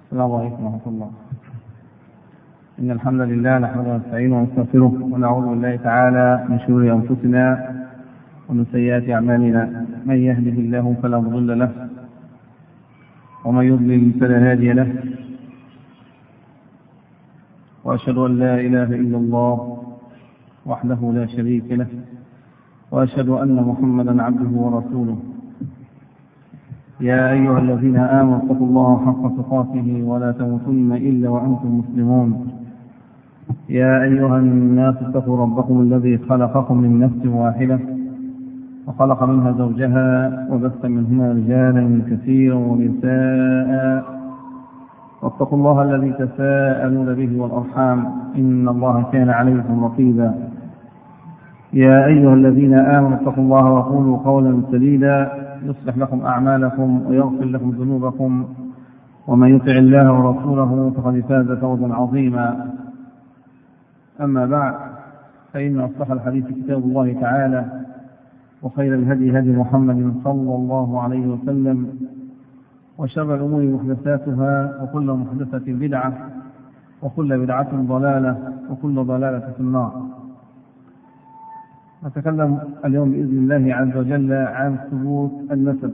السلام عليكم ورحمة الله. إن الحمد لله نحمده ونستعينه ونستغفره ونعوذ بالله تعالى من شرور أنفسنا ومن سيئات أعمالنا. من يهده الله فلا مضل له ومن يضلل فلا هادي له، وأشهد أن لا إله إلا الله وحده لا شريك له، وأشهد أن محمدا عبده ورسوله. يا أيها الذين آمنوا اتقوا الله حق تقاته ولا تموتن إلا وأنتم مسلمون. يا أيها الناس اتقوا ربكم الذي خلقكم من نفس واحدة وخلق منها زوجها وبث منهما رجالا كثيرا ونساء، واتقوا الله الذي تساءلون به والأرحام إن الله كان عليكم رقيبا. يا أيها الذين آمنوا اتقوا الله وقولوا قولا سديدا يصلح لكم أعمالكم ويغفر لكم ذنوبكم، ومن يطع الله ورسوله فقد فاز فوزا عظيما. أما بعد، فإن أصلح الحديث كتاب الله تعالى، وخير الهدي هدي محمد صلى الله عليه وسلم، وشر الأمور محدثاتها، وكل محدثة بدعة، وكل بدعة ضلالة، وكل ضلالة في النار. نتكلم اليوم بإذن الله عز وجل عن ثبوت النسب،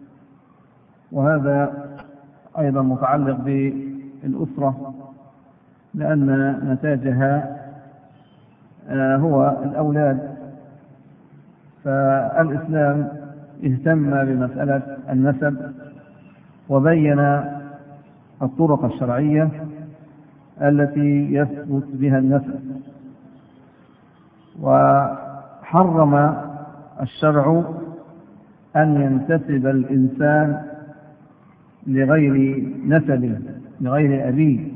وهذا أيضا متعلق بالأسرة، لأن نتاجها هو الأولاد. فالإسلام اهتم بمسألة النسب وبين الطرق الشرعية التي يثبت بها النسب، وحرم الشرع أن ينتسب الإنسان لغير نسبه، لغير أبيه.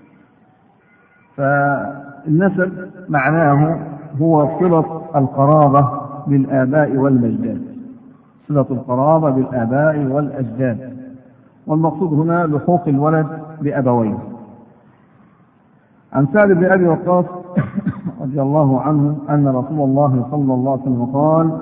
فالنسب معناه هو صلة القرابة بالآباء والأجداد، صلة القرابة بالآباء والأجداد، والمقصود هنا لحوق الولد بأبويه. عن سعد بن أبي وقاص رضي الله عنه أن رسول الله صلى الله عليه وسلم قال: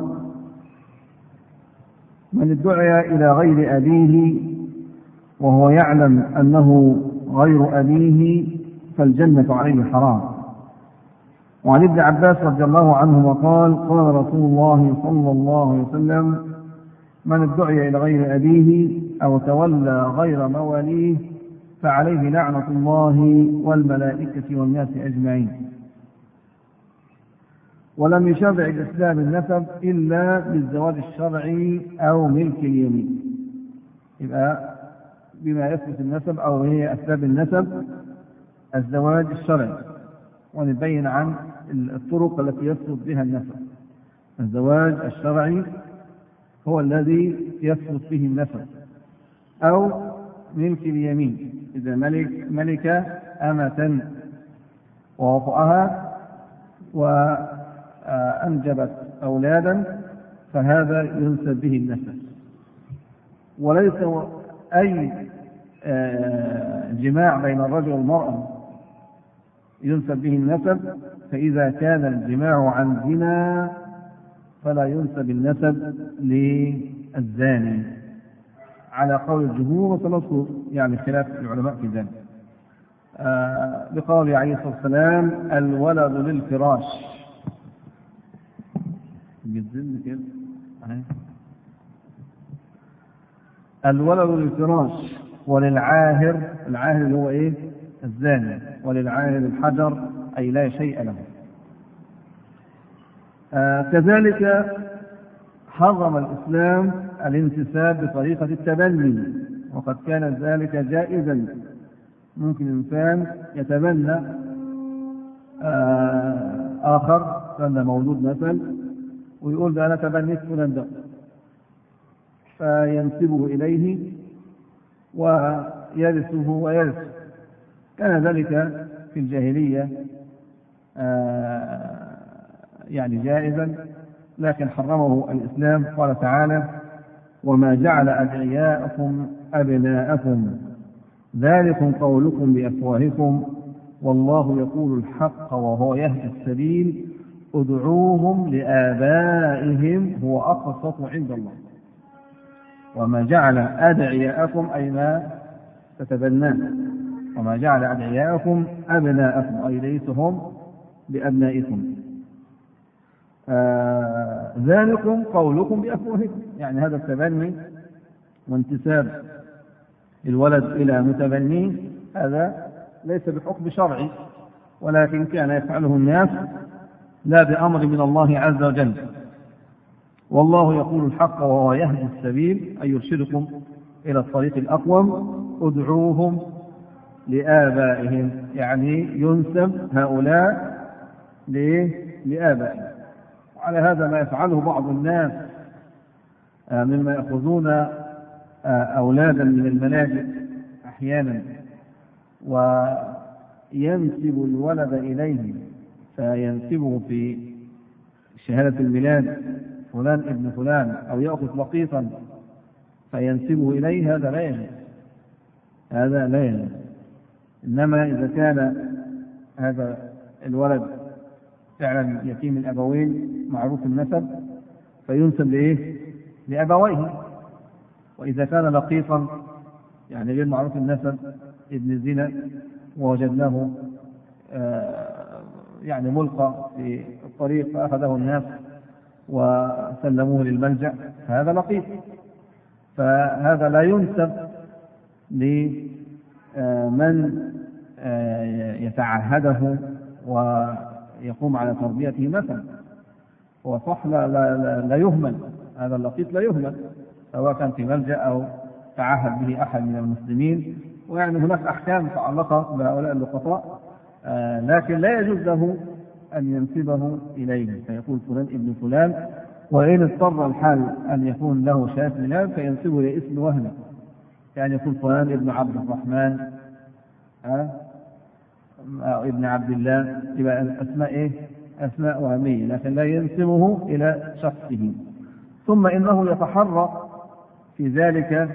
من ادعي إلى غير أبيه وهو يعلم أنه غير أبيه فالجنة عليه حرام. وعن ابن عباس رضي الله عنهما قال: قال رسول الله صلى الله عليه وسلم: من ادعي إلى غير أبيه أو تولى غير مواليه فعليه لعنة الله والملائكة والناس أجمعين. ولم يشرع الإسلام النسب إلا بالزواج الشرعي أو ملك اليمين. يبقى بما يثبت النسب أو هي أسباب النسب الزواج الشرعي، ونبين عن الطرق التي يثبت بها النسب. الزواج الشرعي هو الذي يثبت به النسب، أو ملك اليمين، إذا ملك أمة ووطأها وأنجبت أولادا فهذا ينسب به النسب. وليس أي جماع بين الرجل والمرأة ينسب به النسب، فإذا كان الجماع عن زنا فلا ينسب النسب للزاني على قول الجمهور، وسنذكر يعني خلاف العلماء في ذلك. بقول عليه الصلاة والسلام: الولد للفراش. الولد للفراش وللعاهر، العاهر اللي هو ايه؟ الزاني، وللعاهر الحجر، أي لا شيء له. كذلك حرم الإسلام الانتساب بطريقة التبني، وقد كان ذلك جائزا. ممكن الإنسان يتبنى آخر كان مولود مثل ويقول ده أنا تبنيت فلان ده، فينسبه إليه ويرثه ويرثه. كان ذلك في الجاهلية يعني جائزا، لكن حرمه الإسلام. قال تعالى: وما جعل أدعياءكم أبناءكم ذلكم قولكم بأفواهكم والله يقول الحق وهو يهدي السبيل ادعوهم لآبائهم هو أقسط عند الله. وما جعل أدعياءكم أي ما تتبناه. وما جعل أدعياءكم أبناءكم أي ليسوا هم بأبنائكم. ذلكم قولكم بأفواهكم، يعني هذا التبني وانتساب الولد إلى متبنيه هذا ليس بحكم شرعي، ولكن كان يفعله الناس لا بأمر من الله عز وجل. والله يقول الحق وهو يهدي السبيل أي يرشدكم إلى الطريق الأقوم. ادعوهم لآبائهم، يعني ينسب هؤلاء لآبائهم. وعلى هذا ما يفعله بعض الناس مما يأخذون أولادا من الملاجئ أحيانا وينسب الولد إليه، فينسبه في شهادة الميلاد فلان ابن فلان، أو يأخذ لقيطا فينسبه إليه، هذا لا يجوز، هذا لا يجوز. إنما إذا كان هذا الولد فعلا يتيم الأبوين معروف النسب فينسب لأبويه. وإذا كان لقيطا يعني غير معروف النسب ابن الزنا ووجدناه يعني ملقى في الطريق فأخذه الناس وسلموه للملجأ فهذا لقيط، فهذا لا ينسب لمن يتعهده ويقوم على تربيته مثلا. هو صح لا يهمل، هذا اللقيط لا يهمل سواء كان في ملجأ أو تعهد به أحد من المسلمين، ويعني هناك أحكام متعلقة بهؤلاء اللقطاء، لكن لا يجوز له أن ينسبه إليه فيقول فلان ابن فلان. وإن اضطر الحال أن يكون له شهادة ميلاد فينسبه لاسم وهمي، يعني يكون فلان ابن عبد الرحمن أو ابن عبد الله، يبقى الأسماء أسماء وهمية، لكن لا ينسبه إلى شخصه. ثم إنه يتحرى في ذلك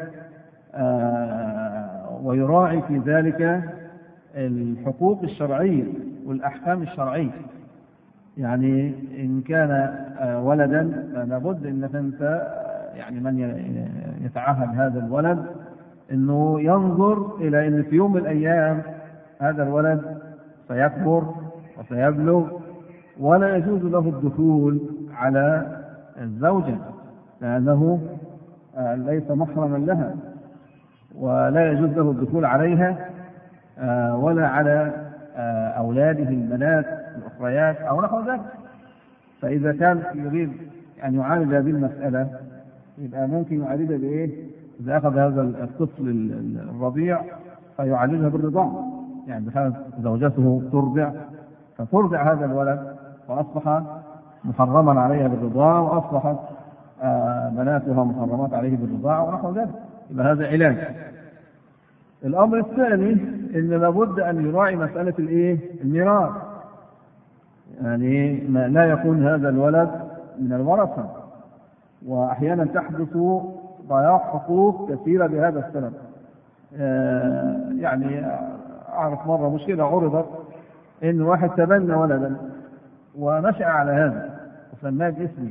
ويراعي في ذلك الحقوق الشرعية والأحكام الشرعية. يعني إن كان ولدا لابد أنك أنت يعني من يتعهد هذا الولد أنه ينظر إلى أن في يوم من الأيام هذا الولد سيكبر وسيبلغ، ولا يجوز له الدخول على الزوجة لأنه ليس محرما لها، ولا يجوز له الدخول عليها ولا على أولاده البنات الأخريات أو نحو ذلك. فإذا كان يريد أن يعالج هذه المسألة يبقى ممكن يعالجها بإيه؟ إذا أخذ هذا الطفل الرضيع فيعالجها بالرضاع، يعني بحيث زوجته ترضع فترضع هذا الولد وأصبح محرما عليها بالرضاع، وأصبحت بناتها محرمات عليه بالرضاع ونحو ذلك، يبقى هذا علاج. الأمر الثاني إن لابد أن يراعي مسألة الميراث، يعني لا يكون هذا الولد من الورثة، وأحيانا تحدث ضياع حقوق كثيرة بهذا السبب. يعني أعرف مرة مشكلة عرضت إن واحد تبنى ولدا ونشأ على هذا وسماه باسمه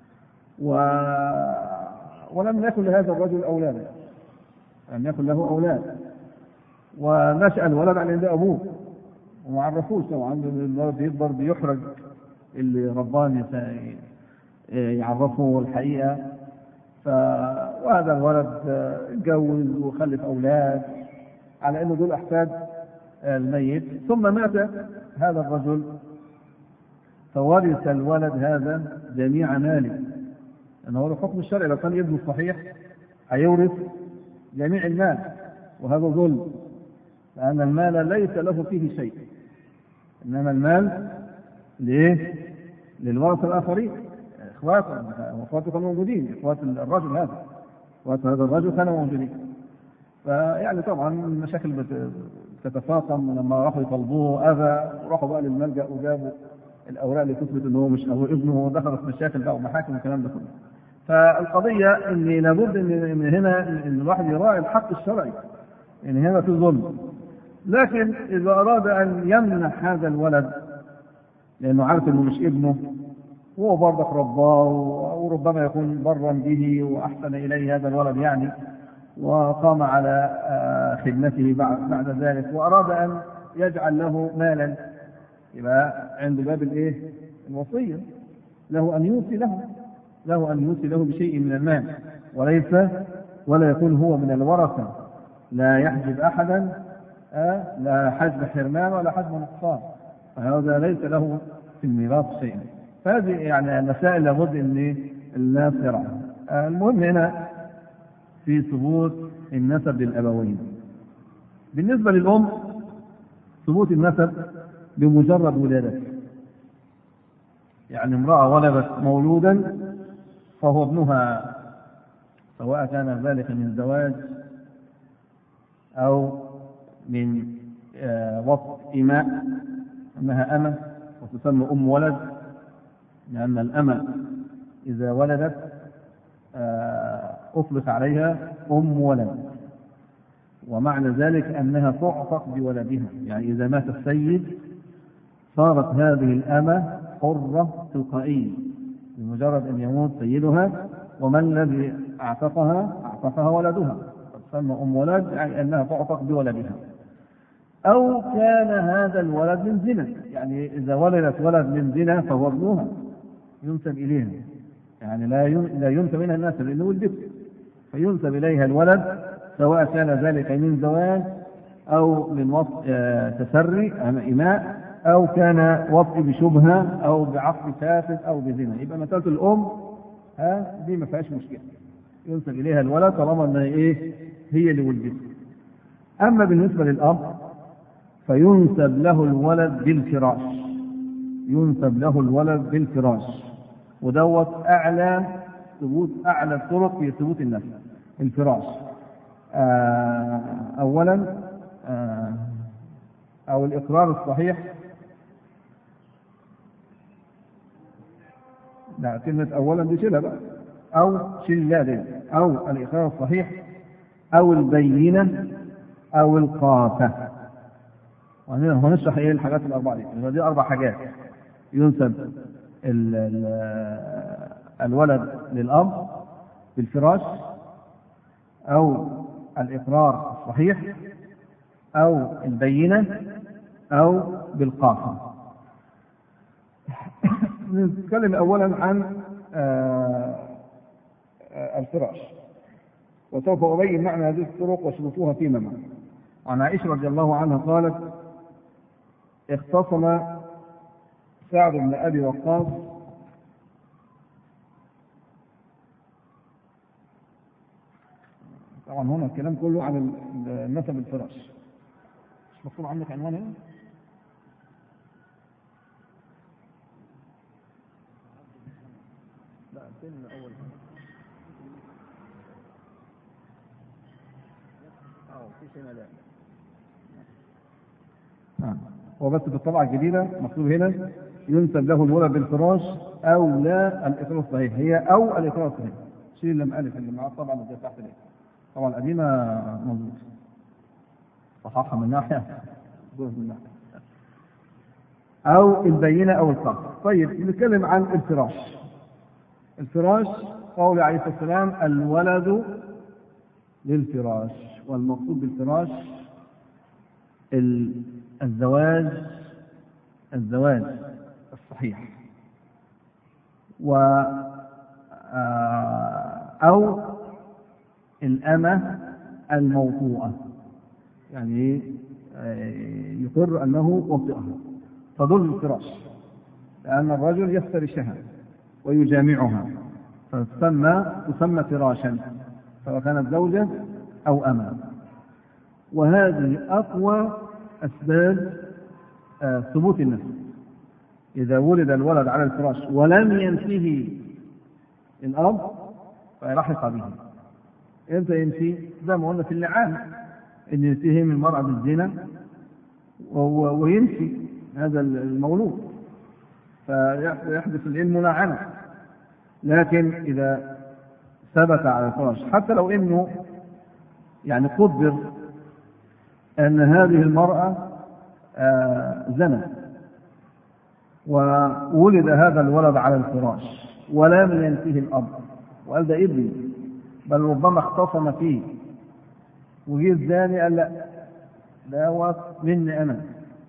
ولم يكن لهذا الرجل أولادا، لم يكن له أولاد، ونشأ الولد على عند أبوه وما عرفوش. طبعا الولد يكبر بيحرج اللي ربان يعرفه الحقيقة. وهذا الولد اتجوز وخلف أولاد على أنه دول أحفاد الميت، ثم مات هذا الرجل فورث الولد هذا جميع ماله، لأنه هو الحكم الشرعي لو كان ابنه صحيح هيورث جميع المال، وهذا ظلم، لأن المال ليس له فيه شيء، إنما المال للورثة الآخرين، إخواته كانوا موجودين، إخوات الرجل هذا، إخوات هذا الرجل كانوا موجودين. فيعني طبعا المشاكل تتفاقم، ولما راحوا يطلبوه أذى وراحوا بقى للملجأ وجابوا الأوراق اللي تثبت إنه هو مش ابنه، ودخلت مشاكل بقى ومحاكم والكلام ده كله. فالقضية إن لابد من هنا إن الواحد يراعي الحق الشرعي، يعني هنا في ظلم. لكن إذا أراد أن يمنح هذا الولد لأنه عارف إنه مش ابنه، هو برضك رباه وربما يكون برا به وأحسن إليه هذا الولد يعني، وقام على خدمته بعد ذلك، وأراد أن يجعل له مالا، يبقى عند باب الوصية له أن يوصي له بشيء من المال، ولا يكون هو من الورثة، لا يحجب أحدا، لا حجب حرمان ولا حجب نقصان، فهذا ليس له في الميراث شيء. فهذه يعني مسائل لابد أن الناس يرعاها. المهم هنا في ثبوت النسب للأبوين. بالنسبة للأم ثبوت النسب بمجرد ولادته، يعني امرأة ولدت مولودا فهو ابنها، سواء كان ذلك من زواج أو من وطء إماء، أنها أمة وتسمى أم ولد، لأن الأمة إذا ولدت أطلق عليها أم ولد، ومعنى ذلك أنها تعتق بولدها، يعني إذا مات السيد صارت هذه الأمة حرة تلقائية بمجرد أن يموت سيدها، ومن الذي أعتقها ولدها، تسمى أم ولد، يعني أنها تعتق بولدها. أو كان هذا الولد من زنا، يعني إذا ولدت ولد من زنا فهو ابنها ينسب إليها، يعني لا ينسب إليها الناس لأنه ولدته، فينسب إليها الولد، سواء كان ذلك من زواج أو من وطء تسري إماء، أو كان وطء بشبهة أو بعقد فاسد أو بزنا. يبقى مسألة الأم دي ما فيهاش مشكلة، ينسب إليها الولد طالما أنها هي اللي ولدته. أما بالنسبة للأب فينسب له الولد بالفراش، ودوت أعلى الطرق في ثبوت النسب، الفراش. أولا أو الإقرار الصحيح، لا كلمة أولا دي شيلها بقى، أو أو الإقرار الصحيح أو البينة أو القافة. وهنشرح الحاجات الأربعة دي 4 حاجات ينسب الولد للأب بالفراش، أو الإقرار الصحيح، أو البينة، أو بالقافة. نتكلم أولا عن الفراش، وسوف أبين معنى هذه الطرق وشروطها فيما معه. عن عائشة رضي الله عنها قالت: اختصم سعد بن أبي وقاص طبعا هنا الكلام كله عن النسب الفراش. مش مكتوب عندك عنوان هنا؟ لا فين أول في هنا لا. هو بس بالطبعة الجديدة مكتوب هنا ينسب له الولد بالفراش أو لا الإقرار الصحيح، هي أو الإقرار الصحيح، شيل لم ألف اللي معاه طبعا اللي تحت ليه. طبعا القديمة مظبوط، صححها من ناحية أو البينة أو القافة. طيب نتكلم عن الفراش. قول عليه الصلاة والسلام: الولد للفراش، والمقصود بالفراش الزواج الصحيح، أو الأمة الموطوءة، يعني يقر أنه وطئها، فضل الفراش، لأن الرجل يفترشها ويجامعها فتسمى فراشا، سواء كانت زوجة أو أمة. وهذه أقوى أسباب ثبوت النسب. إذا ولد الولد على الفراش ولم ينفه الأب فيلحق به. إمتى ينفي؟ زي ما قلنا في اللعان، إن يتهم المرأة بالزنا وينفي هذا المولود فيحدث الملاعنة. لكن إذا ثبت على الفراش، حتى لو إنه يعني قدر أن هذه المرأة زنت وولد هذا الولد على الفراش ولم ينفه الأب وقال ده ابني، بل ربما اختصم فيه وجه الثاني قال لا دوت مني أنا،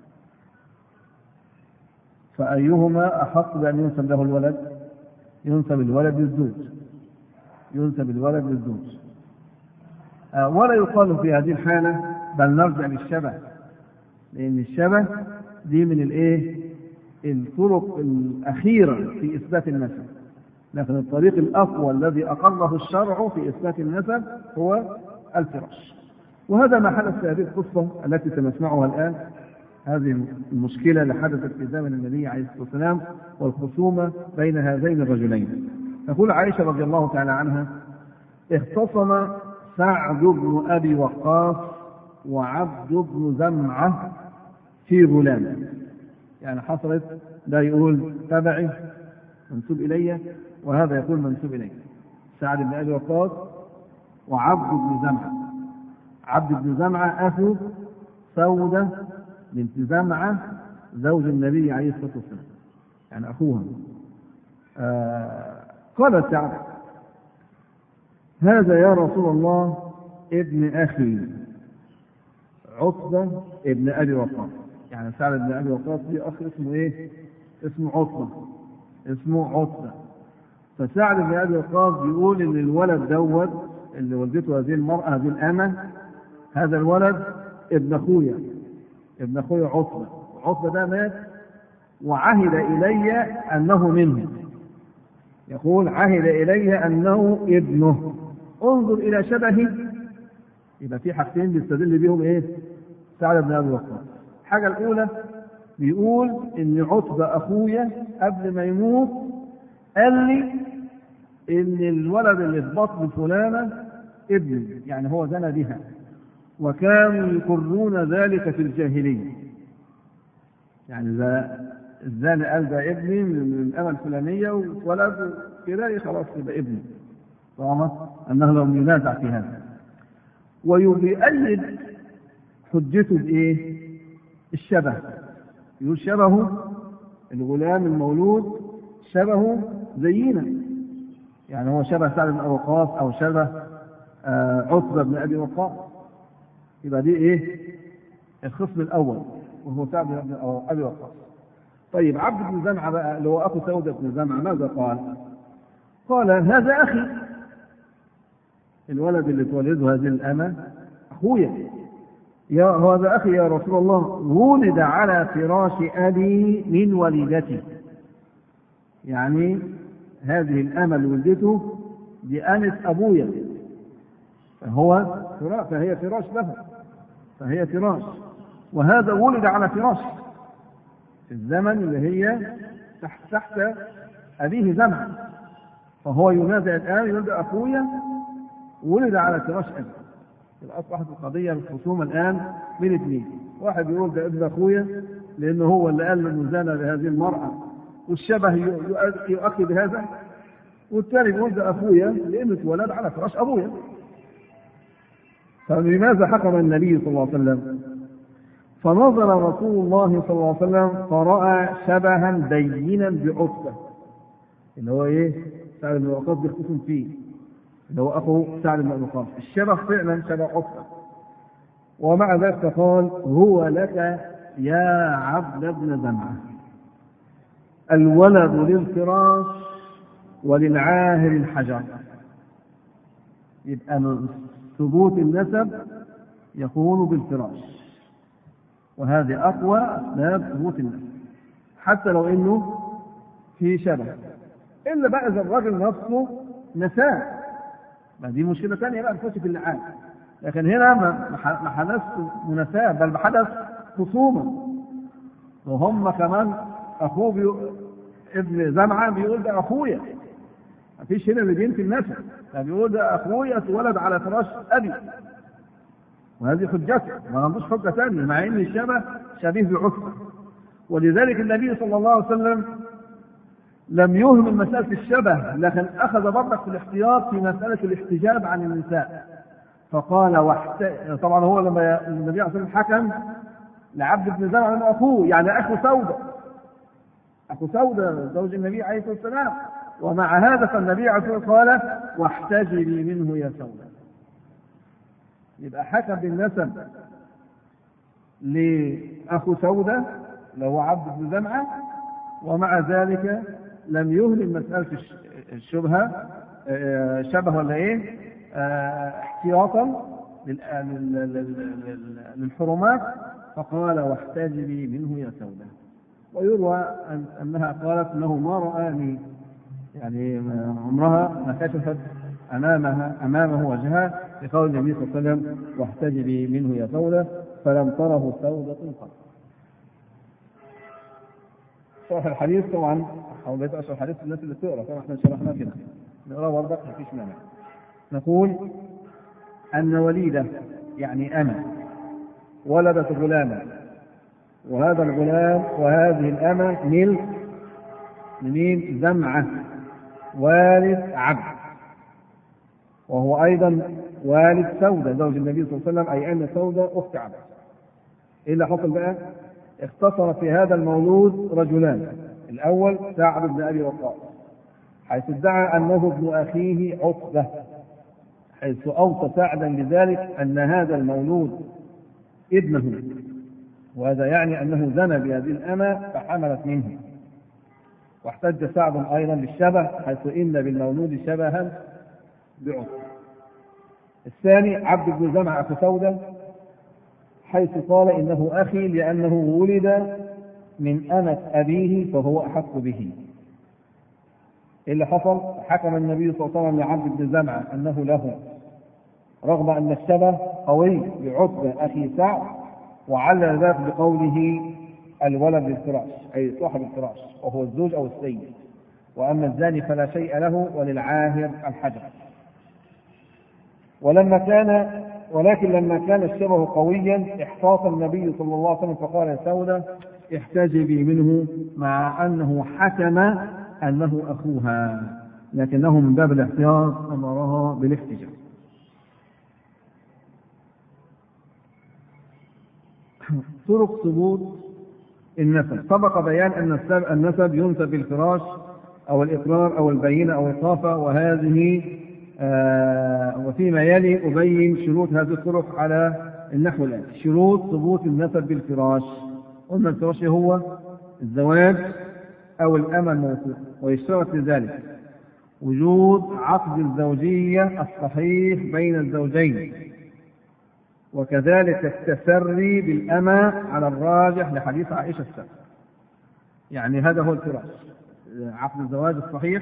فأيهما أحق بأن ينسب له الولد؟ ينسب الولد للزوج، ينسب الولد للزوج. ولا يقال في هذه الحالة بل نرجع للشبه، لأن الشبه دي من الطرق الأخيرة في إثبات النسب، لكن الطريق الأقوى الذي أقره الشرع في إثبات النسب هو الفراش. وهذا ما حدث في هذه القصة التي سنسمعها الآن، هذه المشكلة اللي حدثت في زمن النبي عليه الصلاة والسلام والخصومة بين هذين الرجلين. تقول عائشة رضي الله تعالى عنها: اختصم سعد بن أبي وقاص وعبد بن زمعة في غلام. يعني حصلت، ده يقول تبعي منسوب إلي وهذا يقول منسوب إلي. سعد بن أبي وقاص وعبد بن زمعة. عبد بن زمعة أخو سودة بنت زمعة زوج النبي عليه الصلاة والسلام، يعني أخوها. قال سعد: هذا يا رسول الله ابن أخي عتبة ابن أبي وقاص. يعني سعد بن أبي وقاص ليه أخ اسمه اسمه عتبة، اسمه عتبة. فسعد بن أبي وقاص بيقول إن الولد دوت اللي ولدته هذه المرأة هذه الأمة، هذا الولد ابن أخويا عتبة. عتبة ده مات وعهد إلي أنه منه، يقول عهد إلي أنه ابنه. انظر إلى شبهه. يبقى في حاجتين بيستدل بيهم سعد بن أبي وقاص. الحاجة الأولى بيقول إن عتبة أخويا قبل ما يموت قال لي إن الولد اللي في بطن فلانة ابني، يعني هو زنى بها، وكانوا يقرون ذلك في الجاهلية. يعني الزاني قال ده ابني من الأمة الفلانية وولد كده خلاص يبقى ابني، طالما أنه لم ينازع في هذا. ويؤيد حجته بإيه؟ الشبه. يقول شبهه الغلام المولود شبهه زينا، يعني هو شبه سعد بن أبي وقاص أو شبه عتبة بن أبي وقاص. يبقى دي الخصم الأول وهو سعد بن أبي وقاص. طيب عبد بن زمعة بقى اللي هو أخو سودة بن زمعة ماذا قال؟ قال: هذا أخي، الولد اللي تولده هذه الأمة أخويا، هذا أخي يا رسول الله، ولد على فراش أبي من والدتي. يعني هذه الأمة اللي ولدته بأنس أبويا، فهي فراش له، فهي فراش، وهذا ولد على فراش في الزمن اللي هي تحت أبيه زمعة، فهو ينازع الآن يولد أخويا ولد على فراش أبي. أصبحت القضية الخصومة الآن من اثنين، واحد يقول ده ابن أخويا لأنه هو اللي قال إنه زنى بهذه المرأة والشبه يؤكد هذا، والثاني يقول ده أخويا لأنه اتولد على فراش أبويا. فلماذا حكم النبي صلى الله عليه وسلم؟ فنظر رسول الله صلى الله عليه وسلم فرأى شبها بينا بعتبة، اللي هو سعد بن وقاص بيختصم فيه، اللي هو أخو سعد بن وقاص. الشبه فعلا شبه عتبة، ومع ذلك قال: هو لك يا عبد بن زمعة، الولد للفراش وللعاهر الحجر. يبقى ثبوت النسب يكون بالفراش، وهذه أقوى أسباب ثبوت النسب، حتى لو إنه في شبه، إلا بقى إذا الرجل نفسه نساه، ما دي مشكلة ثانية بقى تخش في اللعان. لكن هنا ما حدث مناساة، بل حدث خصومة، وهم كمان أخوه ابن زمعة بيقول ده أخويا، ما فيش هنا اللي بينفي النسب، بيقول ده أخويا اتولد على فراش أبي، وهذه حجته، ما عندوش حجة ثانية، مع إن الشبه شبيه بعتبة. ولذلك النبي صلى الله عليه وسلم لم يهمل مسألة الشبه، لكن أخذ برضك في الاحتياط في مسألة الاحتجاب عن النساء، فقال طبعا هو لما النبي عليه الصلاة والسلام حكم لعبد بن زمعة من أخوه، يعني أخو سودة زوج النبي عليه الصلاة والسلام، ومع هذا فالنبي عليه الصلاة والسلام قال: واحتجبي منه يا سودة. يبقى حكم بالنسب لأخو سودة اللي هو عبد بن زمعة، ومع ذلك لم يهمل مسألة الشبهة شبه ولا إيه احتياطا للحرمات، فقال واحتجبي منه يا سودة. ويروى أنها قالت له ما رآني، يعني عمرها ما كشفت أمامه وجهها، لقول النبي صلى الله عليه وسلم واحتجبي منه يا سودة، فلم تره سودة قط. شرح الحديث طبعا أو بيت أشرح الحديث الناس اللي تقرأ، طبعا احنا شرحنا كده نقرأ برضه ما فيش مانع. نقول أن وليدة يعني أنا ولدت غلاما، وهذا الغلام وهذه الأمة ملك لمين؟ زمعة والد عبد، وهو أيضا والد سودة زوج النبي صلى الله عليه وسلم، أي أن سودة أخت عبد. إيه اللي حصل بقى؟ اختصر في هذا المولود رجلان. الأول سعد بن أبي وقاص، حيث ادعى أنه ابن أخيه عتبة، حيث أوصى سعدا بذلك أن هذا المولود ابنه، وهذا يعني أنه زنى بهذه الأمة فحملت منه. واحتج سعد أيضا بالشبه، حيث إن بالمولود شبها بعتبة. الثاني عبد بن زمعة أخو سودة، حيث قال إنه أخي لأنه ولد من أمة أبيه فهو أحق به. اللي حصل حكم النبي صلى الله عليه وسلم لعبد بن زمعة أنه له، رغم أن الشبه قوي بعتبة أخي سعد، وعلل ذلك بقوله الولد للفراش أي صاحب الفراش وهو الزوج أو السيد، وأما الزاني فلا شيء له وللعاهر الحجر. ولكن لما كان الشبه قويا احتاط النبي صلى الله عليه وسلم فقال يا سودة احتجبي منه، مع أنه حكم أنه أخوها، لكنه من باب الاحتياط أمرها بالاحتجاب. طرق ثبوت النسب. سبق بيان أن النسب ينسب بالفراش أو الإقرار أو البينة أو الإضافة، وهذه وفيما يلي أبين شروط هذه الطرق على النحو الآتي. شروط ثبوت النسب بالفراش. قلنا الفراش هو الزواج أو الأمة الموثوق، ويشترط لذلك وجود عقد الزوجية الصحيح بين الزوجين، وكذلك التسري بالأمة على الراجح لحديث عائشة السابق. يعني هذا هو الفراش، عقد الزواج الصحيح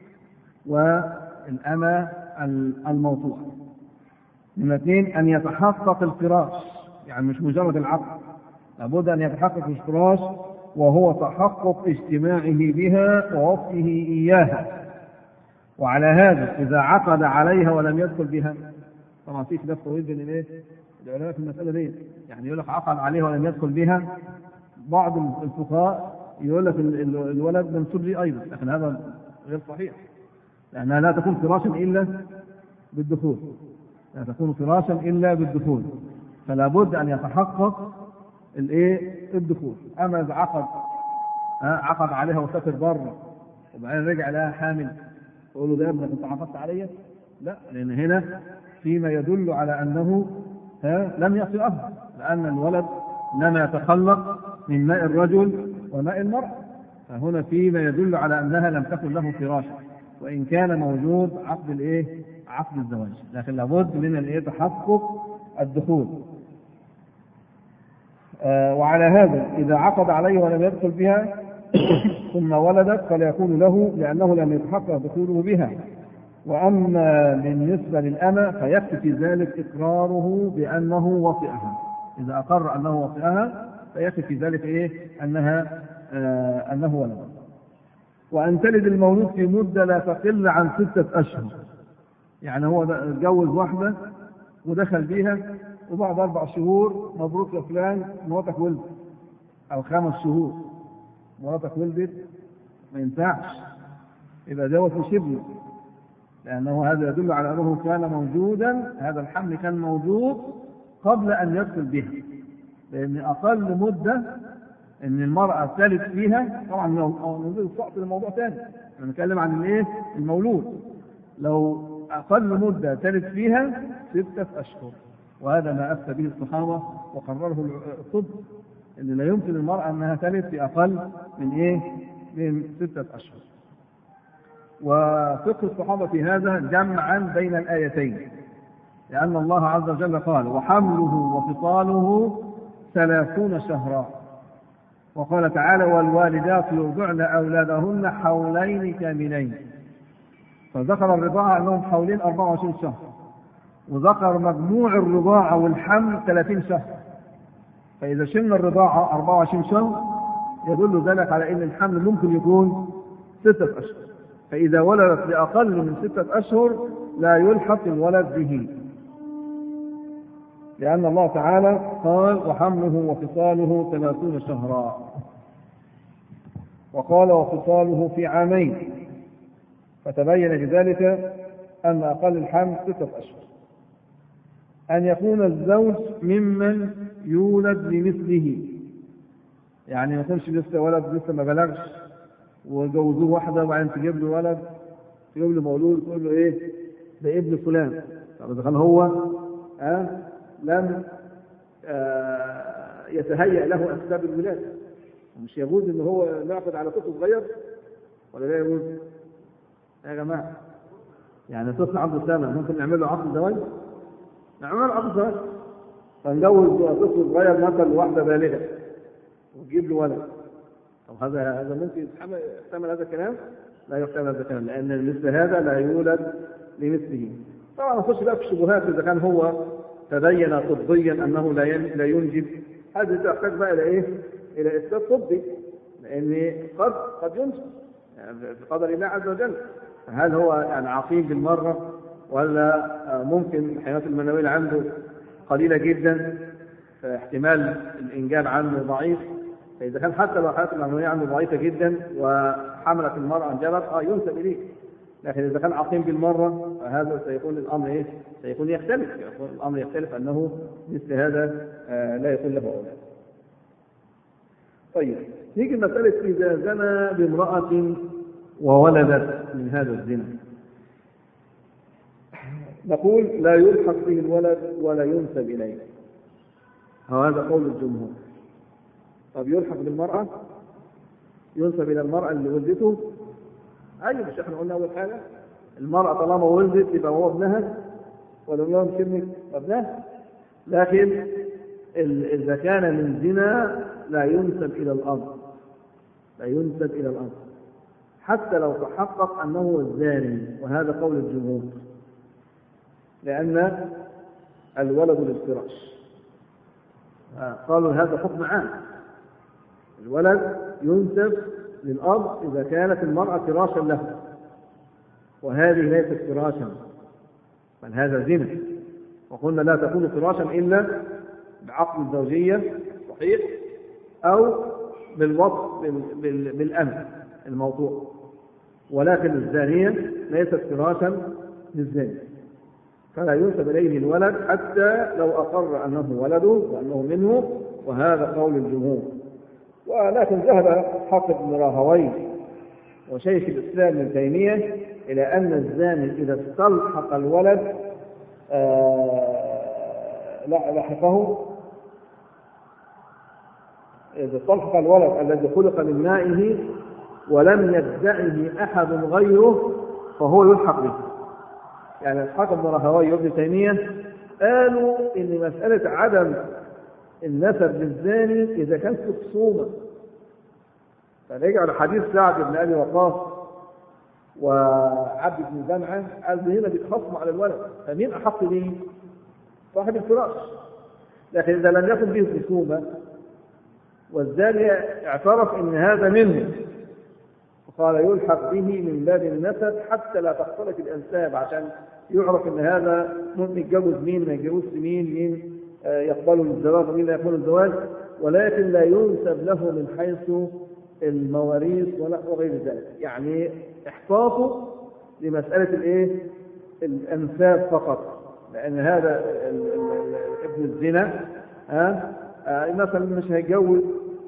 والأمة الموضوع. من اثنين أن يتحقق الفراش، يعني مش مجرد العقد، لابد أن يتحقق الفراش وهو تحقق اجتماعه بها ووفقه إياها. وعلى هذا إذا عقد عليها ولم يدخل بها، طبعا في خلاف طويل بين العلماء في المسألة دي، يعني يقول لك عقد عليها ولم يدخل بها. بعض الفقهاء يقول لك الولد منسوب لي أيضا، لكن هذا غير صحيح، لأنها لا تكون فراشا إلا بالدخول، لا تكون فراشا إلا بالدخول، فلا بد أن يتحقق الدخول. أما إذا عقد عليها وسافر بره وبعدين رجع لها حامل، تقول له ده ابنك أنت عقدت عليا؟ لا، لأن هنا فيما يدل على أنه لم يصل أهل، لأن الولد لم يتخلق من ماء الرجل وماء المرأة، فهنا فيما يدل على أنها لم تكن له فراشا، وإن كان موجود عقد الزواج، لكن لابد من تحقق الدخول. وعلى هذا إذا عقد عليه ولم يدخل بها ثم ولدت فلا يكون له، لأنه لم يتحقق دخوله بها. وأما بالنسبة للأمة فيكفي في ذلك إقراره بأنه وطئها، إذا أقر أنه وطئها فيكفي في ذلك أنه ولد. وأن تلد المولود في مدة لا تقل عن 6 أشهر، يعني هو اتجوز واحدة ودخل بيها وبعد 4 شهور مبروك يا فلان مراتك ولدت، أو 5 شهور مراتك ولدت، ما ينفعش، يبقى دوت مش ابنه، لأنه هذا يدل على أنه كان موجودا، هذا الحمل كان موجود قبل أن يدخل بها، لأن أقل مدة إن المرأة تلد فيها، طبعا نزيد الصعب الموضوع ثاني، نتكلم عن المولود، لو أقل مدة تلد فيها 6 أشهر، وهذا ما أفتى به الصحابة وقرره الطب، أن لا يمكن المرأة أنها تلد في أقل من من 6 أشهر. وفقه الصحابة في هذا جمعا بين الآيتين، لأن الله عز وجل قال وحمله وفصاله 30 شهرا، وقال تعالى والوالدات يرضعن أولادهن حولين كاملين، فذكر الرضاعة أنهم حولين 24 شهر، وذكر مجموع الرضاعة والحمل 30 شهر. فإذا شلنا الرضاعة 24 شهر يدل ذلك على أن الحمل ممكن يكون 6 أشهر، فإذا ولدت لأقل من 6 أشهر لا يلحق الولد به، لأن الله تعالى قال وحمله وفصاله 30 شهرا، وقال وفصاله في عامين، فتبين بذلك أن أقل الحمل 6 أشهر. أن يكون الزوج ممن يولد لمثله، يعني ما يكونش لسه ولد لسه ما بلغش وجوزوه واحدة وبعدين تجيب له ولد، تجيب له مولود تقول له ده ابن فلان. طب إذا كان هو لم يتهيأ له أسباب الولادة، مش يجوز إن هو نعقد على طفل صغير ولا لا يجوز؟ يا جماعة يعني طفل عنده سنة ممكن نعمل له عقد زواج؟ نعمل عقد زواج، فنجوز طفل صغير مثلا لواحدة بالغة وتجيب له ولد. طب هذا ممكن يحتمل هذا الكلام؟ لا يحتمل هذا الكلام، لأن مثل هذا لا يولد لمثله. طبعا نخش بقى في الشبهات، إذا كان هو تبين طبيا أنه لا ينجب، هذا تحتاج بقى إلى إثبات طبي، لأن قد ينجب يعني بقدر الله عز وجل. هل هو يعني عقيم بالمرة، ولا ممكن الحيوانات المنوية عنده قليلة جدا فاحتمال الإنجاب عنده ضعيف؟ فإذا كان حتى لو الحيوانات المنوية عنده ضعيفة جدا وحملت المرأة أنجبت ينسب إليه، لكن إذا كان عقيم بالمرة فهذا سيكون الأمر سيكون يختلف، الأمر يختلف أنه مثل هذا لا يكون له أولاد. طيب نيجي مسألة إذا زنى بامرأة وولدت من هذا الزنا، نقول لا يلحق به الولد ولا ينسب إليه، هذا قول الجمهور. طب يلحق بالمرأة، ينسب إلى المرأة اللي ولدته؟ أيوة، مش احنا قلنا أول حاجة المرأة طالما ولدت يبقى هو ابنها، ولا لهم كلمة ابنها، لكن إذا كان من زنا لا ينسب إلى الأب، لا ينسب إلى الأب حتى لو تحقق أنه الزاني، وهذا قول الجمهور، لأن الولد للفراش. قالوا هذا حكم عام، الولد ينسب للأب إذا كانت المرأة فراشا له، وهذه ليست فراشا بل هذا زنا، وقلنا لا تكون فراشا إلا بعقد الزوجية صحيح أو بالوطء بالأنف الموضوع، ولكن الزانية ليست فراشا للزاني، فلا ينسب إليه الولد حتى لو أقر أنه ولده وأنه منه، وهذا قول الجمهور. ولكن ذهب حافظ بن راهويه وشيخ الإسلام ابن تيمية إلى أن الزاني إذا استلحق الولد لحقه، إذا استلحق الولد الذي خلق من مائه ولم يدعه أحد غيره فهو يلحق به. يعني إسحاق بن راهويه وابن تيمية قالوا إن مسألة عدم النسب للزاني إذا كانت خصومة، فنرجع لحديث سعد بن أبي وقاص وعبد بن زمعة، قال هنا بيتخصم على الولد، فمين أحق به؟ صاحب الفراش. لكن إذا لم يكن به خصومة والزاني اعترف إن هذا منه، قال يلحق به من باب النسب حتى لا تختلط الأنساب، عشان يعرف إن هذا ممكن يتجوز مين ما يتجوزش مين يقبل الزواج ومين لا يقبل الزواج، ولكن لا ينسب له من حيث المواريث وغير ذلك. يعني احتاطه لمسألة الأنساب فقط، لأن هذا ابن الزنا مثلا مش هيجوز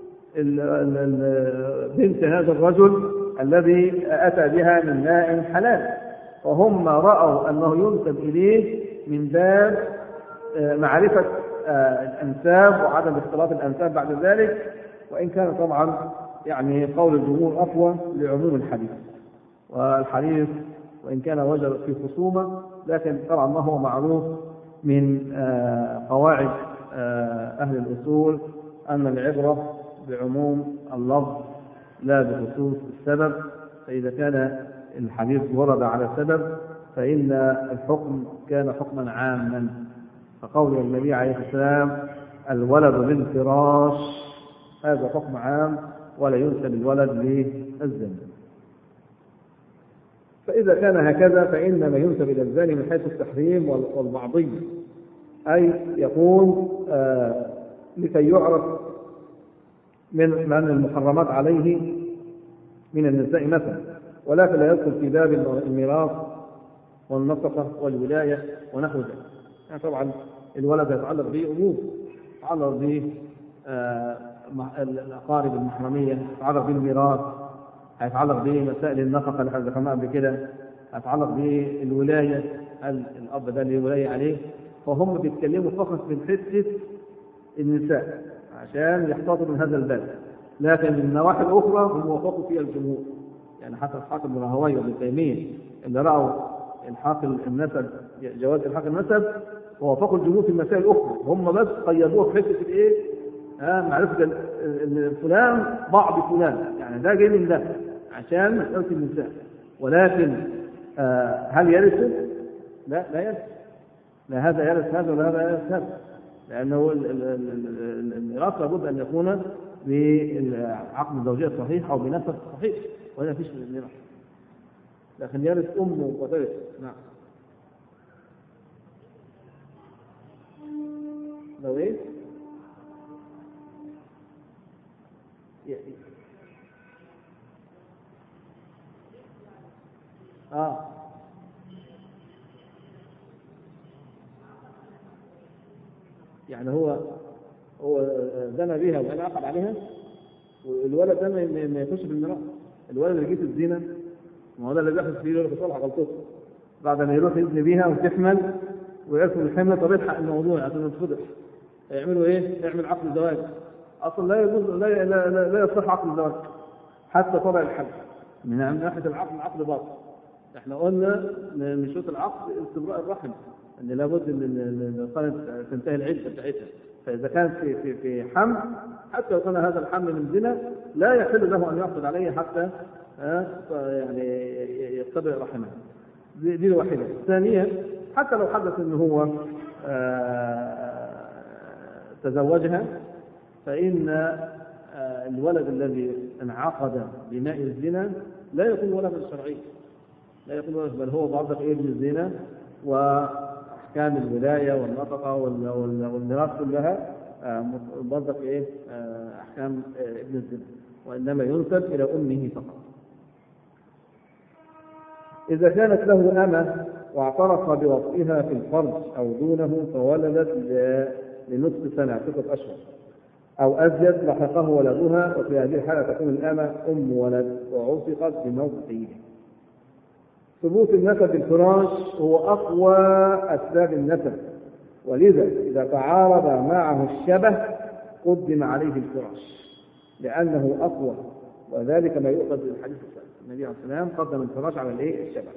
بنت هذا الرجل الذي أتى بها من ماء حلال، وهم رأوا أنه ينسب إليه من باب معرفة الأنساب وعدم اختلاط الأنساب بعد ذلك، وإن كان طبعا يعني قول الجمهور أقوى لعموم الحديث، والحديث وإن كان وجد في خصومة لكن طبعا ما هو معروف من قواعد أهل الأصول أن العبرة بعموم اللفظ لا بخصوص السبب. فإذا كان الحديث ورد على سبب فإن الحكم كان حكما عاما، فقول النبي عليه السلام الولد بالفراش هذا حكم عام ولا ينسب الولد للزنا. فإذا كان هكذا فإن ما ينسب إلى الزاني من حيث التحريم والبعضية، أي يكون لكي يعرف من المحرمات عليه من النساء مثلا، ولكن لا يدخل في باب الميراث والنفقة والولاية ونحو ذلك. يعني طبعا الولد يتعلق به أمور، يتعلق به الأقارب المحرمية، يتعلق به الميراث، هيتعلق به مسائل النفقة اللي احنا ذكرناها قبل كده، هيتعلق به الولاية، هل الأب ده اللي ولاية عليه. فهم بيتكلموا فقط من حتة النساء عشان يحتاطوا من هذا الباب، لكن من النواحي الأخرى هم وافقوا فيها الجمهور. يعني حتى إسحاق بن راهويه وابن تيمية اللي رأوا إلحاق النسب، جواز إلحاق النسب، ووافقوا الجمهور في المسائل الأخرى، هم بس قيدوها في حتة الإيه؟ معرفة ان فلان بعض فلان، يعني ده جاي من ده عشان مسألة النساء. ولكن هل يرث؟ لا يرث، لا هذا يرث هذا ولا هذا يرث هذا، لأنه الميراث لابد أن يكون بعقد الزوجية الصحيح أو بنسب صحيح، وهنا فيش ميراث، لكن يرث أمه وترث. نعم. لو إيه؟ يعني هو زنى بها وأنا عقد عليها، والولد ده ما يخش في الميراث. الولد اللي جه في الزنا ما هو ده اللي بيحصل فيه، يقول لك صالح غلطته بعد ما يروح يزني بيها وتحمل ويرفض الحمل. طب يلحق الموضوع عشان تتفضح، يعملوا ايه؟ يعمل عقد زواج. اصلا لا يجوز، لا يصح عقد الزواج حتى طلع الحمل. من ناحيه العقد باطل. احنا قلنا من شروط العقد استبراء الرحم، ان لابد ان تنتهي العده بتاعتها. فاذا كان في حمل، حتى لو كان هذا الحمل من زنا لا يحل له ان يعقد عليه حتى يعني يستبرئ رحمه. دي الواحده. ثانيا، حتى لو حدث ان هو تزوجها، فإن الولد الذي انعقد بماء الزنا لا يكون ولدا شرعيا، لا يكون ولد، بل هو برضك ابن الزنا، وأحكام الولاية والنفقة والميراث كلها برضك أحكام ابن الزنا، وإنما ينسب إلى أمه فقط. إذا كانت له أمة واعترف بوطئها في الفرج أو دونه فولدت لنصف سنة 6 أشهر أو أزيد لحقه ولدها، وفي هذه الحالة تكون الأمة أم ولد وعتقت بموت سيدها. ثبوت النسب بالفراش هو أقوى أسباب النسب، ولذا إذا تعارض معه الشبه قدم عليه الفراش لأنه أقوى، وذلك ما يؤخذ من الحديث الثالث. النبي عليه الصلاة والسلام قدم الفراش على الشبه.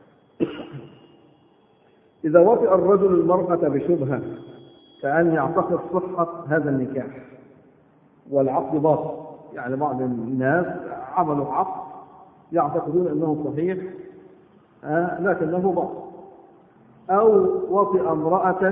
إذا وطئ الرجل المرأة بشبهة كأن يعتقد صحة هذا النكاح والعقد باطل، يعني بعض الناس عملوا عقد يعتقدون أنه صحيح لكنه باطل، أو وطئ امرأة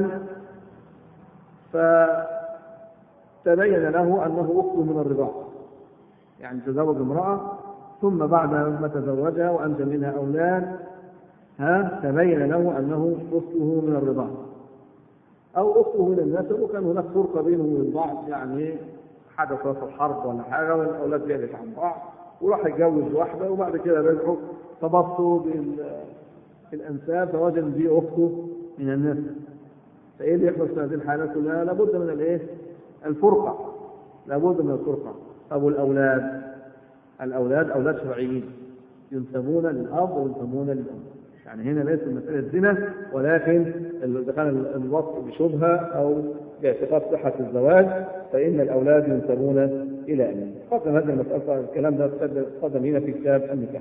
فتبين له أنه أخته من الرضاعة، يعني تزوج امرأة ثم بعد ما تزوجها وأنجب منها أولاد تبين له أنه أخته من الرضاعة أو أخته من النسب، وكان هناك فرقة بينهم وبين بعض، يعني حدث وسط حرب ولا حاجة والأولاد بعدت عن بعض وراح يتجوز واحدة، وبعد كده رجعوا تبصوا بالأنساب فوجد دي أخته من النسب. فإيه اللي يحدث في هذه الحالات كلها؟ لابد من الفرقة، لابد من الفرقة. أبو الأولاد أولاد شرعيين ينسبون للأب وينسبون للأم، يعني هنا ليس مسألة زنا، ولكن إذا كان الوصف بشبهة أو باعتقاد صحة الزواج فإن الأولاد ينسبون إلى أمه. قدم هذه المسألة، الكلام ده قدم هنا في كتاب النكاح.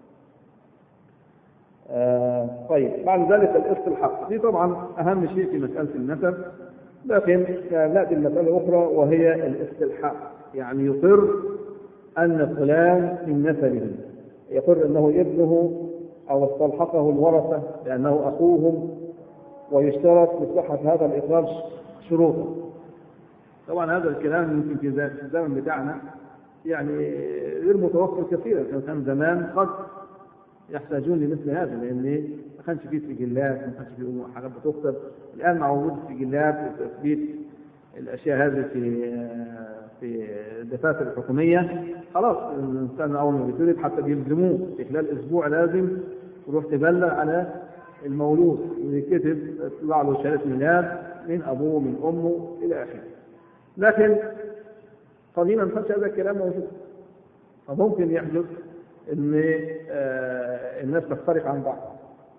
طيب، بعد ذلك الاستلحاق، دي طبعا أهم شيء في مسألة النسب، لكن نأتي المسألة الأخرى وهي الاستلحاق، يعني يقر أن فلان من نسبه، يقر أنه ابنه أو استلحقه الورثة لأنه أخوهم، ويشترط لصحة هذا الإقرار شروطا. طبعا هذا الكلام يمكن في الزمن بتاعنا يعني غير متوفر كثيرا، كان زمان قد يحتاجون لمثل هذا، لأن ما كانش فيه سجلات، ما كانش فيه حاجات بتكتب. الآن مع وجود السجلات وتثبيت الأشياء هذه في الدفاتر الحكومية، خلاص الإنسان أول ما بيتولد حتى بيلزموه في خلال أسبوع لازم يروح تبلغ على المولود ويكتب يطلع له شهادة ميلاد من أبوه من أمه إلى آخره. لكن قديما ما كانش هذا الكلام موجود، فممكن يحدث ان الناس تفترق عن بعض،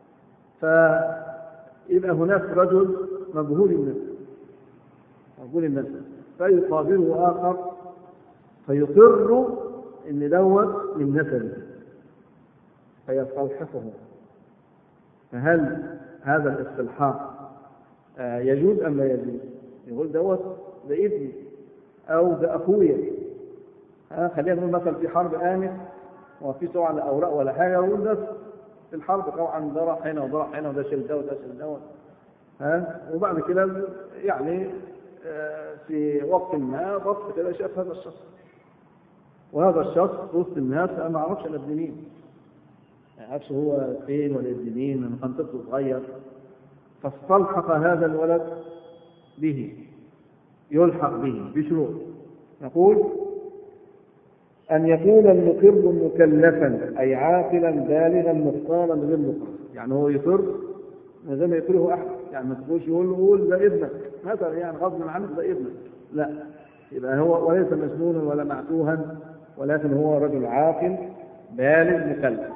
فيبقى هناك رجل مجهول النسب فيقابله آخر فيقر ان دوت من نسبه فيستلحقه. فهل هذا الاستلحاق يجوز ام لا يجوز؟ يقول دوت ده ابني او ده اخويا. خلينا نقول مثلا في حرب قامت وفي سوء على اوراق ولا حاجه، والناس في الحرب طبعا ده راح هنا وده راح هنا وده شيل ده وده شيل دوت، وبعد كده يعني في وقت ما بص كده شاف هذا الشخص، وهذا الشخص وسط الناس انا ما اعرفش انا ابن مين، ما اعرفش هو فين ولا ابن مين، انا كان طفل صغير، فاستلحق هذا الولد به، يلحق به بشروط. نقول أن يكون المقر مكلفا أي عاقلا بالغا مختارا غير مقر، يعني هو يقر من غير ما يقره أحد، يعني ما تقولش يقول ده ابنك مثلا، يعني غصب عنك ده ابنك، لا، يبقى هو وليس مجنونا ولا معتوها، ولكن هو رجل عاقل بالغ مكلف.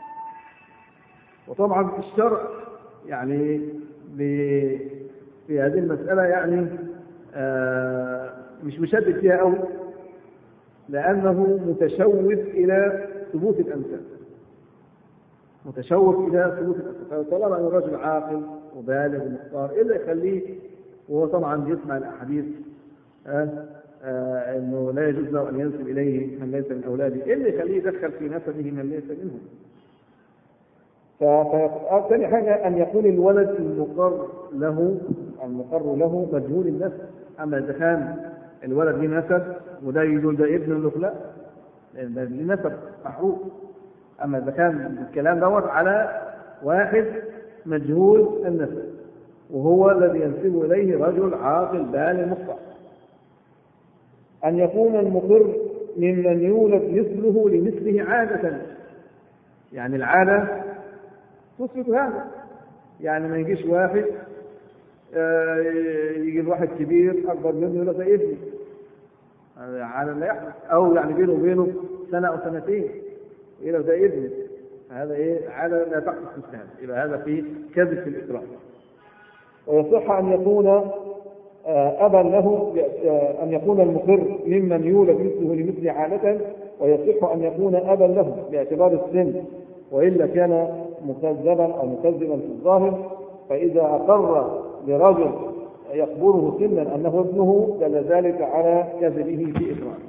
وطبعا الشرع يعني في هذه المسألة يعني مش مشدد فيها قوي، لأنه متشوف إلى ثبوت الأنساب، فطالما أن الرجل عاقل وبالغ ومختار، إيه اللي يخليه وهو طبعا يسمع الأحاديث أنه لا يجوز له أن ينسب إليه من ليس من أولاده، إيه اللي يخليه يدخل في نسبه من ليس منهم؟ ثاني حاجة أن يكون الولد المقر له مجهول النسب. أما إذا كان الولد ليه نسب وده يقول ده ابن له، لا، لأن ده ليه نسب معروف. أما إذا كان الكلام دوت على واحد مجهول النسب وهو الذي ينسب إليه رجل عاقل بالغ مختار. أن يكون المقر ممن يولد مثله لمثله عادة، يعني العادة تثبت هذا، يعني ما يجيش واحد يجي الواحد كبير أكبر منه يقول ده ابني، هذا عادة لا يحدث، أو يعني بينه وبينه سنة أو سنتين يقول ده ابني، هذا عادة لا تحدث مثل هذا، يبقى هذا فيه كذب في الإقرار. ويصح أن يكون أبا له، أن يكون المقر ممن يولد مثله لمثل عادة، ويصح أن يكون أبا له باعتبار السن، وإلا كان مكذبا أو مكذبا في الظاهر. فإذا أقر لرجل يخبره سنا أنه ابنه دل ذلك على كذبه في إقراره.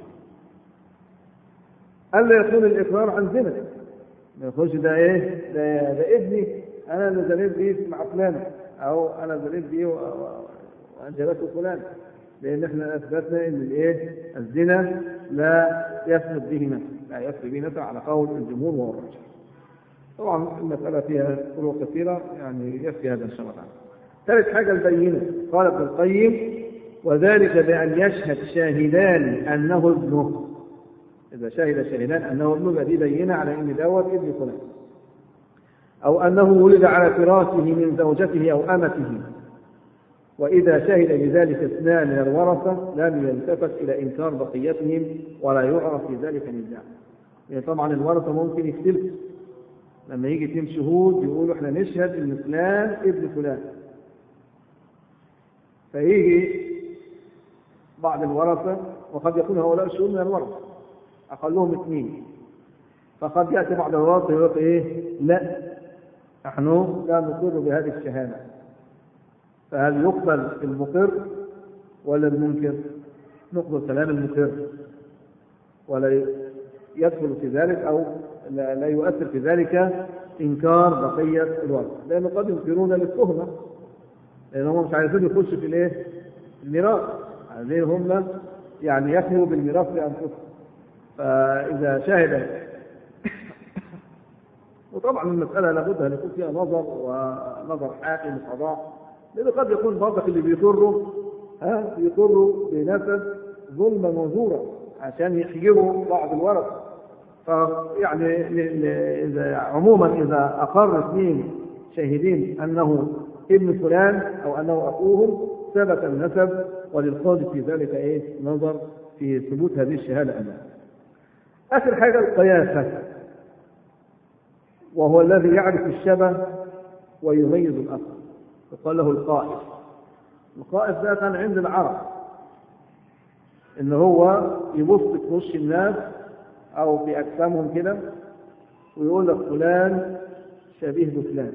ألا يكون الإقرار عن زنا، ما يقولش ده ده ابني، أنا اللي زنيت بيه مع فلان، أو أنا زنيت بيه وأنجبته فلان، لأن احنا أثبتنا أن الزنا لا يثبت به نسب، لا يثبت به نسب على قول الجمهور وهو الراجح. طبعا المسألة فيها فروق كثيرة، يعني يكفي هذا إن شاء الله تعالى. ثالث حاجة البينة، قال ابن القيم وذلك بأن يشهد شاهدان أنه ابنه. إذا شهد شاهدان أنه ابنه دي بينة على أن دوت ابن فلان، أو أنه ولد على فراشه من زوجته أو أمته. وإذا شهد بذلك اثنان من الورثة لم يلتفت إلى إنكار بقيتهم ولا يعرف في ذلك نزاع. يعني طبعا الورثة ممكن يختلف، لما يجي 2 شهود يقولوا احنا نشهد ان فلان ابن فلان، فيجي بعض الورثة، وقد يكون هؤلاء الشهود من الورثة أقلهم 2، فقد يأتي بعض الورثة يقول إيه؟ لا، نحن لا نقر بهذه الشهادة. فهل يقبل المقر ولا المنكر؟ نقبل كلام المقر، ولا يدخل في ذلك أو لا يؤثر في ذلك إنكار بقية الورثة، لأنه قد ينكرون للتهمة، لأنهم مش عايزين يخشوا في الإيه؟ الميراث، عايزين هم يعني يخلوا بالميراث لأنفسهم. فإذا شهد وطبعا المسألة لابد أن يكون فيها نظر ونظر حاكم وقضاء، لأنه قد يكون برضك اللي بيقروا بنسب ظلما وزورا عشان يحجبوا بعض الورثة. فيعني عموما إذا أقر 2 شاهدين أنه ابن فلان أو أنه أخوهم ثبت النسب، وللقاضي في ذلك إيه؟ نظر في ثبوت هذه الشهادة أمامه. آخر حاجة القياسة، وهو الذي يعرف الشبه ويميز الأصل، يقال له القائس. القائس ده كان عند العرب إن هو يبص في وش الناس أو في أجسامهم كده ويقول لك فلان شبيه بفلان،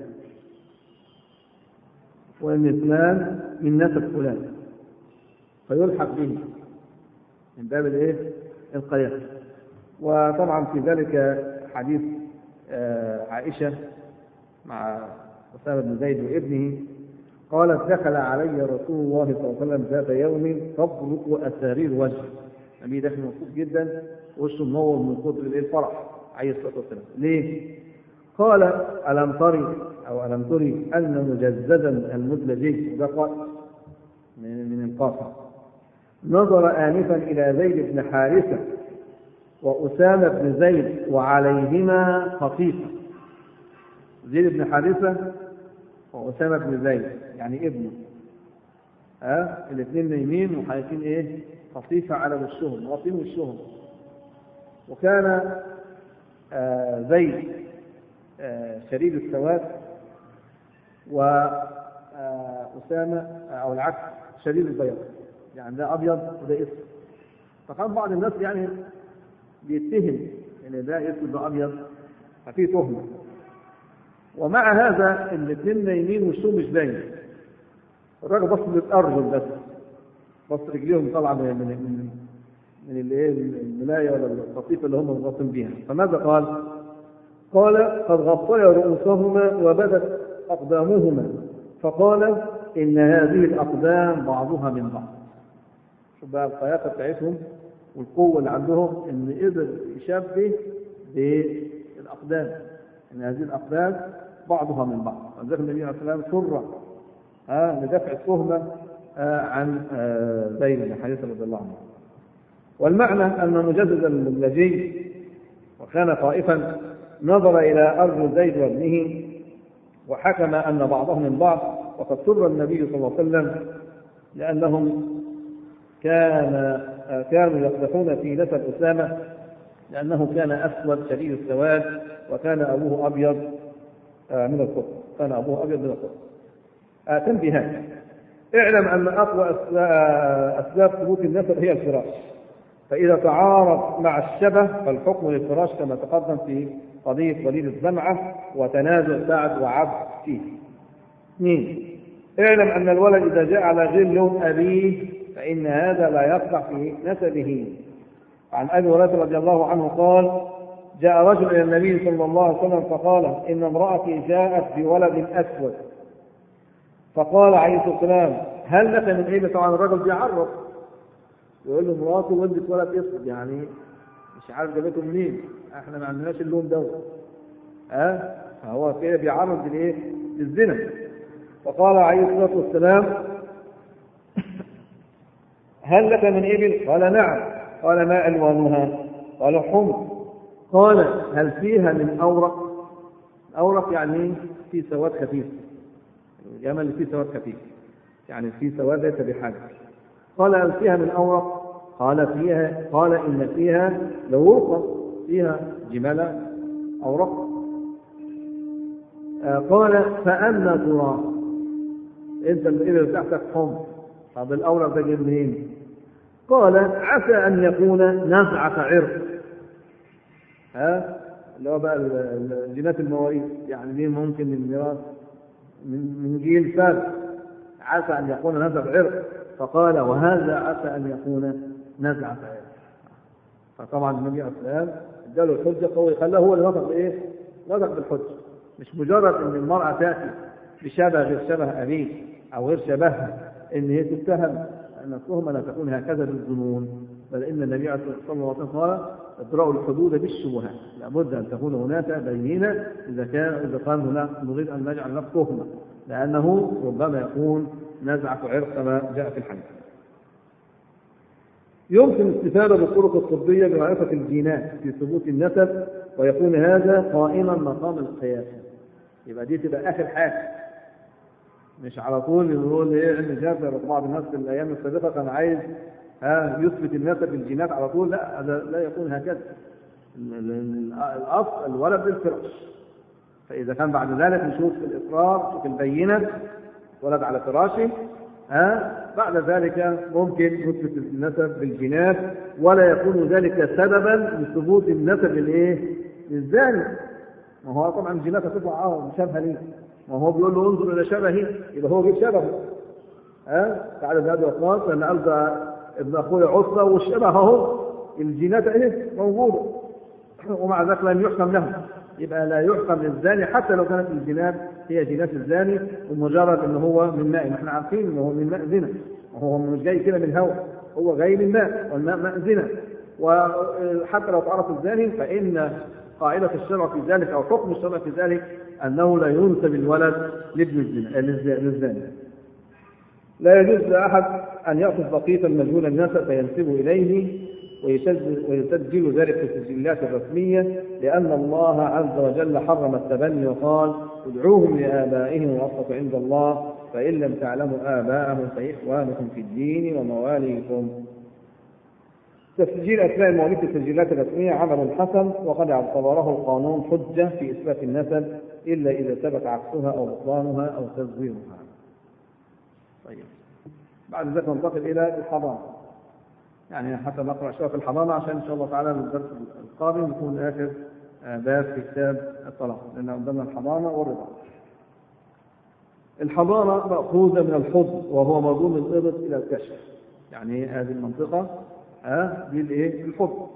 وإن فلان من نسب فلان، فيلحق به من باب الإيه؟ القياس. وطبعا في ذلك حديث عائشة مع أسامة بن زيد وابنه، قالت دخل علي رسول الله صلى الله عليه وسلم ذات يوم تبرق أسارير وجهه، النبي داخل مبسوط جدا وشه منور من قدر الفرح عليه الصلاة والسلام. ليه؟ قال ألم تري أن مجزدا المدلجي ده من القاصر نظر آنفا إلى زيد بن حارثة وأسامة بن زيد وعليهما خطيفة. زيد بن حارثة وأسامة بن زيد يعني ابنه، الاثنين نايمين وحايفين ايه؟ خطيفة على وشهم، غطين وشهم. وكان زيد شديد السواد وأسامة أو العكس شديد البياض، يعني ده أبيض وده اسود. فكان بعض الناس يعني بيتهم ان ده اسود ده ابيض، ففي تهمه. ومع هذا الاثنين نايمين وشهم مش باين، الراجل بص للارجل بس، بص رجليهم طالعه من الايه الملايه ولا القطيفه اللي هم غاطين بيها. فماذا قال؟ قال قد غطيا رؤوسهما وبدت اقدامهما، فقال ان هذه الاقدام بعضها من بعض. شوف بقى القياسه بتاعتهم والقوة اللي عندهم إن قدر يشبه بالأقدام، إن هذه الأقدام بعضها من بعض. وذلك النبي عليه الصلاة والسلام سر لدفع التهمة عن زيد بن حارثة رضي الله عنه. والمعنى أن مجزد المدلجي وكان خائفا نظر إلى أرجل زيد وابنه وحكم أن بعضهم من بعض، وقد سر النبي صلى الله عليه وسلم لأنهم كانوا يقدحون في نسب أسامة لأنه كان أسود شديد السواد وكان أبوه أبيض من القطب. تنبيهات: اعلم أن أقوى أسباب ثبوت النسب هي الفراش، فإذا تعارض مع الشبه فالحكم للفراش كما تقدم في قضية وليد الزمعة وتنازع سعد وعبد فيه. 2. اعلم أن الولد إذا جاء على غير لون أبيه فإن هذا لا يقطع في نسبه. عن أبي هريرة رضي الله عنه قال: جاء رجل إلى النبي صلى الله عليه وسلم فقال: إن امرأتي جاءت بولد أسود. فقال عليه الصلاة والسلام: هل لك من عيب؟ طبعا الرجل بيعرف يقول له مراته ولدت ولد أسود، يعني مش عارف جابته منين، احنا ما عندناش اللون ده. فهو كده بيعرف بالايه؟ بالزنا. فقال عليه الصلاة والسلام: هل لك من إبل؟ قال: نعم. قال: ما ألوانها؟ قال: حمر. قال: هل فيها من أورق؟ أورق يعني في سواد خفيف، الجمل فيه سواد خفيف، يعني في سواد ليس بحاجة. قال: هل فيها من أورق؟ قال: فيها. قال: إن فيها لورقة، فيها جمالة أورق. قال فأنا ترى أنت الإبل بتاعتك حمر، طب الأورق ده جاي منين؟ قال عسى أن يكون نزعة عرق، اللي هو بقى الجينات المواريث، يعني دي ممكن الميراث من جيل ثالث، عسى أن يكون نزعة عرق. فقال وهذا عسى أن يكون نزعة عرق. فطبعا النبي عليه الصلاة والسلام اداله الحجة قوي، خلاه هو اللي نطق بإيه؟ نطق بالحجة، مش مجرد أن المرأة تأتي بشبه غير شبه أبيه أو غير شبهها أن هي تتهم أن التهمة لا تكون هكذا بالظنون، بل إن النبي صلى الله عليه وسلم قال ادرأوا الحدود بالشبهات، لابد أن تكون هناك بينة إذا كان هناك نريد أن نجعل لك تهمة، لأنه ربما يكون نزعة عرق كما جاء في الحديث. يمكن الاستفادة بالطرق الطبية بمعرفة الجينات في ثبوت النسب، ويكون هذا قائما مقام القياس. يبقى دي تبقى آخر حاجة، مش على طول يقول ايه علم جاب. بعض الناس في الايام السابقه كان عايز يثبت النسب بالجينات على طول، لا هذا لا يكون هكذا. الاصل الولد بالفراش، فاذا كان بعد ذلك نشوف الإقرار، نشوف البينة ولد على فراشه، بعد ذلك ممكن نثبت النسب بالجينات، ولا يكون ذلك سببا لثبوت النسب للايه؟ للزاني. ما هو طبعا الجينات هتطلع مشابهه ليه؟ ما هو بيقول له انظر الى شبهي، يبقى هو جيب شبهه. تعالى ذهب وقاص لان القى ابن اخويا عصبه والشبه اهو، الجينات ايه موجوده، ومع ذلك لم يحكم له. يبقى لا يحكم للزاني حتى لو كانت الجينات هي جينات الزاني، ومجرد ان هو من ماء، احنا عارفين ان هو من ماء زنا، وهو مش جاي كده من هواء، هو جاي من ماء، والماء ماء زنا. وحتى لو تعرف الزاني فان قاعده الشرع في ذلك او حكم الشرع في ذلك انه لا ينسب الولد لابن للزاني. لا يجوز لاحد ان ياخذ بقية مجهول النسب فينسبه اليه ويسجل ذلك في السجلات الرسميه، لان الله عز وجل حرم التبني وقال ادعوهم لآبائهم واقسطوا عند الله فإن لم تعلموا آباءهم فإخوانكم في الدين ومواليكم. تسجيل أسماء المواليد في التسجيلات الرسمية عمل حسن، وقد اعتبره القانون حجة في إثبات النسب إلا إذا ثبت عكسها أو بطلانها أو تزويرها. طيب، بعد ذلك ننتقل إلى الحضانة، يعني حتى نقرأ شوية في الحضانة عشان إن شاء الله تعالى الدرس القادم يكون آخر باب في كتاب الطلاق، لأن قدامنا الحضانة والرضاعة. الحضانة مأخوذة من الحضن، وهو مضمون الإبط إلى الكشف، يعني هذه المنطقة دي الايه؟ الحضن.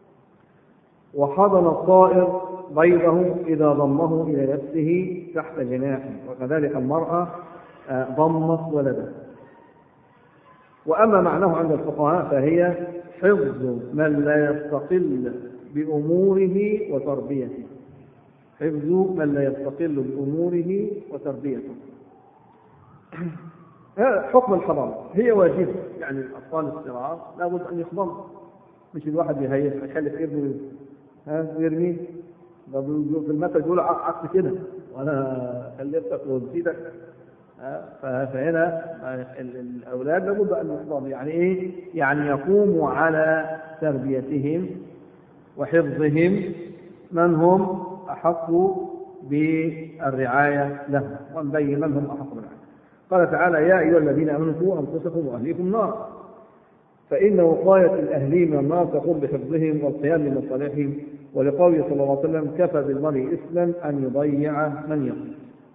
وحضن الطائر بيضه إذا ضمه إلى نفسه تحت جناحه، وكذلك المرأة ضمت ولدها. وأما معناه عند الفقهاء فهي حفظ من لا يستقل بأموره وتربيته، حفظ من لا يستقل بأموره وتربيته. حكم الحضانة هي واجبة، يعني الأطفال الصغار لابد أن يحضنوا، مش الواحد يخلف ابنه ويرميه. في المثل يقول عكس كده، وأنا خلفتك ونسيتك. فهنا الأولاد لابد أن يحضنوا، يعني إيه؟ يعني يقوموا على تربيتهم وحفظهم من هم أحق بالرعاية لهم، ونبين من هم أحق بالرعاية. قال تعالى يا أيها الذين آمنوا قوا أنفسكم وأهليكم نارا، فإن وقاية الأهلين من النار تقوم بحفظهم والقيام بمصالحهم، ولقوله صلى الله عليه وسلم كفى بالمرء إثما أن يضيع من يقوم.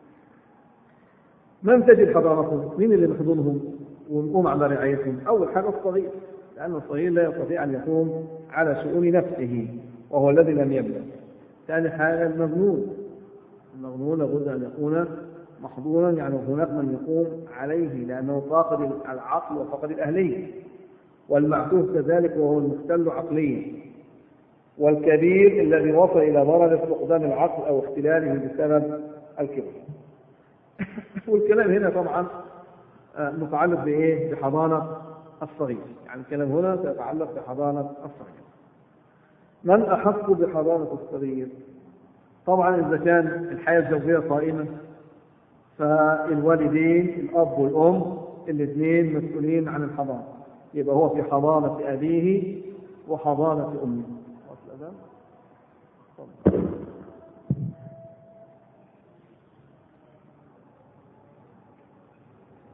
من تجد حضانتهم؟ مين اللي بيحضنهم ونقوم على رعايتهم؟ أول حاجة الصغير، لأن الصغير لا يستطيع أن يقوم على شؤون نفسه وهو الذي لم يبلغ. ثاني حاجة المجنون لابد أن يكون محظورا، يعني هناك من يقوم عليه لأنه فاقد العقل وفاقد الأهلية. والمعتوه كذلك وهو المختل عقليا. والكبير الذي وصل إلى درجة فقدان العقل أو اختلاله بسبب الكبر. والكلام هنا طبعا متعلق بإيه؟ بحضانة الصغير، يعني الكلام هنا سيتعلق بحضانة الصغير. من أحق بحضانة الصغير؟ طبعا إذا كان الحياة الزوجية قائمة فالوالدين الأب والأم الاثنين مسؤولين عن الحضانة، يبقى هو في حضانة أبيه وحضانة أمه.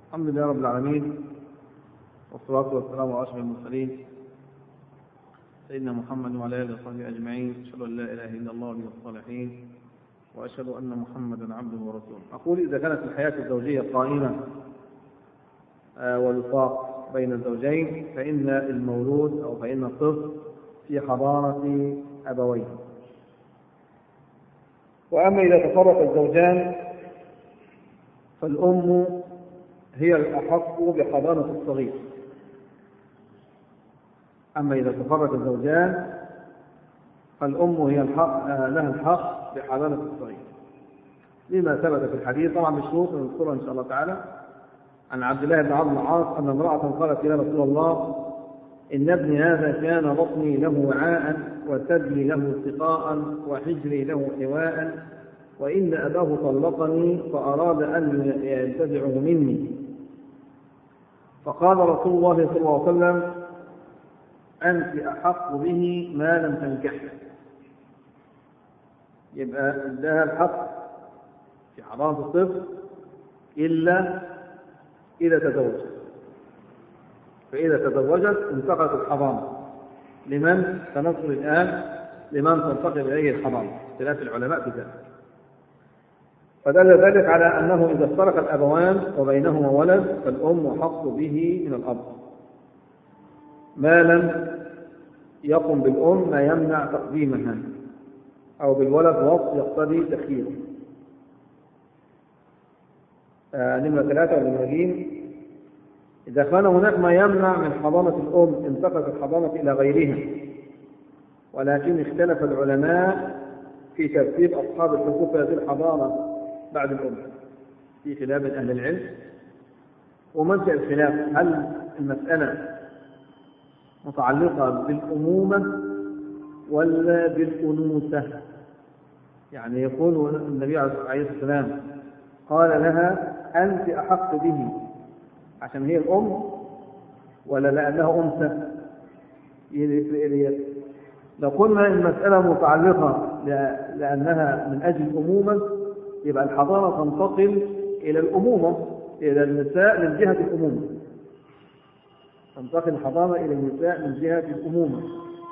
الحمد لله رب العالمين، والصلاة والسلام على أشرف المرسلين سيدنا محمد وعلى آله وصحبه أجمعين. أشهد أن لا إله إلا الله ولي الصالحين، وأشهد أن محمدا عبده ورسوله. أقول إذا كانت الحياة الزوجية قائمة والوفاق بين الزوجين، فإن المولود أو فإن الطفل في حضانة أبويه. وأما إذا تفرق الزوجان فالأم هي الأحق بحضانة الصغير. أما إذا تفرق الزوجان فالأم هي لها الحق بحضانة الصغير، لما ثبت في الحديث طبعا بشروط نذكرها إن شاء الله تعالى عن عبد الله بن عمرو بن العاص أن امرأة قالت يا رسول الله إن ابني هذا كان بطني له وعاء وثدي له سقاء وحجري له حواء، وإن أباه طلقني فأراد أن ينتزعه مني. فقال رسول الله صلى الله عليه وسلم أنت أحق به ما لم تنكحه. يبقى اداها الحق في حضانة الطفل إلا إذا تزوجت، فإذا تزوجت انتقلت الحضانة لمن سنذكر الآن لمن تنتقل إليه الحضانة، اختلاف العلماء في ذلك. فدل ذلك على أنه إذا افترق الأبوان وبينهما ولد فالأم أحق به من الأب، ما لم يقم بالأم ما يمنع تقديمها، أو بالولد وصف يقتضي تخييره. نمرة 3 والمهاجين إذا كان هناك ما يمنع من حضانة الأم انتقلت الحضانة إلى غيرها، ولكن اختلف العلماء في ترتيب أصحاب الحقوق في هذه الحضانة بعد الأم، في خلاف أهل العلم. ومنشأ الخلاف هل المسألة متعلقة بالأمومة ولا بالأنوثة؟ يعني يقول النبي عليه الصلاة والسلام قال لها أنت أحق به عشان هي الأم ولا لأنها أنثى؟ لو قلنا المسألة متعلقة لأنها من أجل الأمومة يبقى الحضانة تنتقل إلى الأمومة، إلى النساء من جهة الأمومة، تنتقل الحضانة إلى النساء من جهة الأمومة.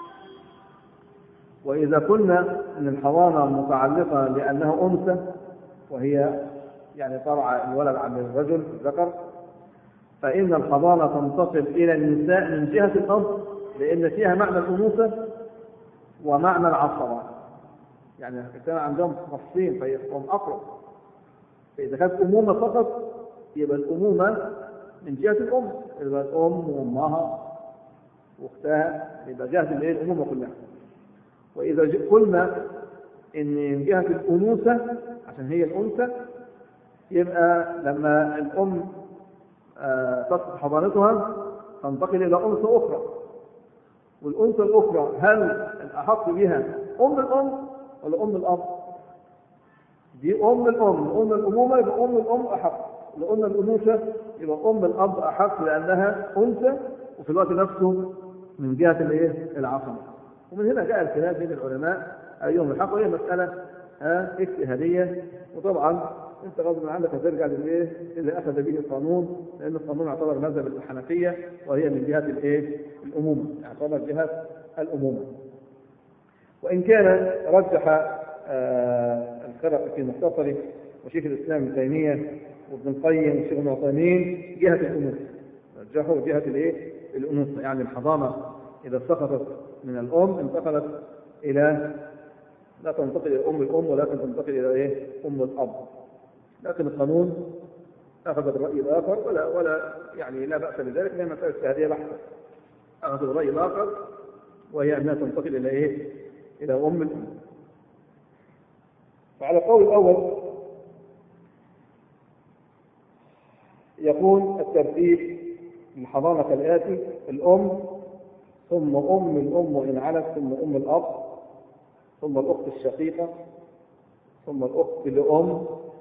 وإذا قلنا أن الحضانة متعلقة لأنها أنثى وهي يعني ترعى الولد عن الرجل الذكر، فإن الحضانة تنتقل إلى النساء من جهة الأب، لأن فيها معنى الأنوثة ومعنى العصبة، يعني كان عندهم خاصين فيقوم أقرب. فإذا كانت أمومة فقط يبقى الأمومة من جهة الأم، يبقى الأم وأمها وأختها، يبقى جهة الأمومة كلها. وإذا قلنا إن من جهة الأنوثة عشان هي الأنثى، يبقى لما الأم تسقط حضانتها تنتقل إلى أنثى أخرى، والأنثى الأخرى هل الأحق بها أم الأم ولا أم الأب؟ دي أم الأم، أم الأمومة يبقى أم الأم أحق، لو قلنا الأنوثة يبقى أم الأب أحق لأنها أنثى وفي الوقت نفسه من جهة العصبة. ومن هنا جاء الخلاف بين العلماء أيهم الحق، وهي مسألة اجتهادية، وطبعا أنت غصب عنك هترجع اللي أخذ به القانون، لأن القانون يعتبر مذهب الحنفية وهي من جهة الأمومة، يعتبر جهة الأمومة. وإن كان رجح الخرق في مختصره وشيخ الإسلام ابن تيمية وابن القيم وشيخ ابن عثيمين جهة الأنوثة، رجحوا جهة الأنوثة، يعني الحضانة إذا سقطت من الأم انتقلت إلى لا تنتقل إلى أم الأم ولكن تنتقل إلى أم الأب. لكن القانون أخذ الرأي الآخر ولا يعني لا بأس بذلك، لأن مسألة اجتهادية بحتة. أخذ الرأي الآخر وهي أنها تنتقل إلى أم الأم. فعلى القول الأول يكون الترتيب للحضانة كالآتي: الأم ثم أم الأم وإن علت، ثم أم الأب، ثم الأخت الشقيقة، ثم الأخت لأم،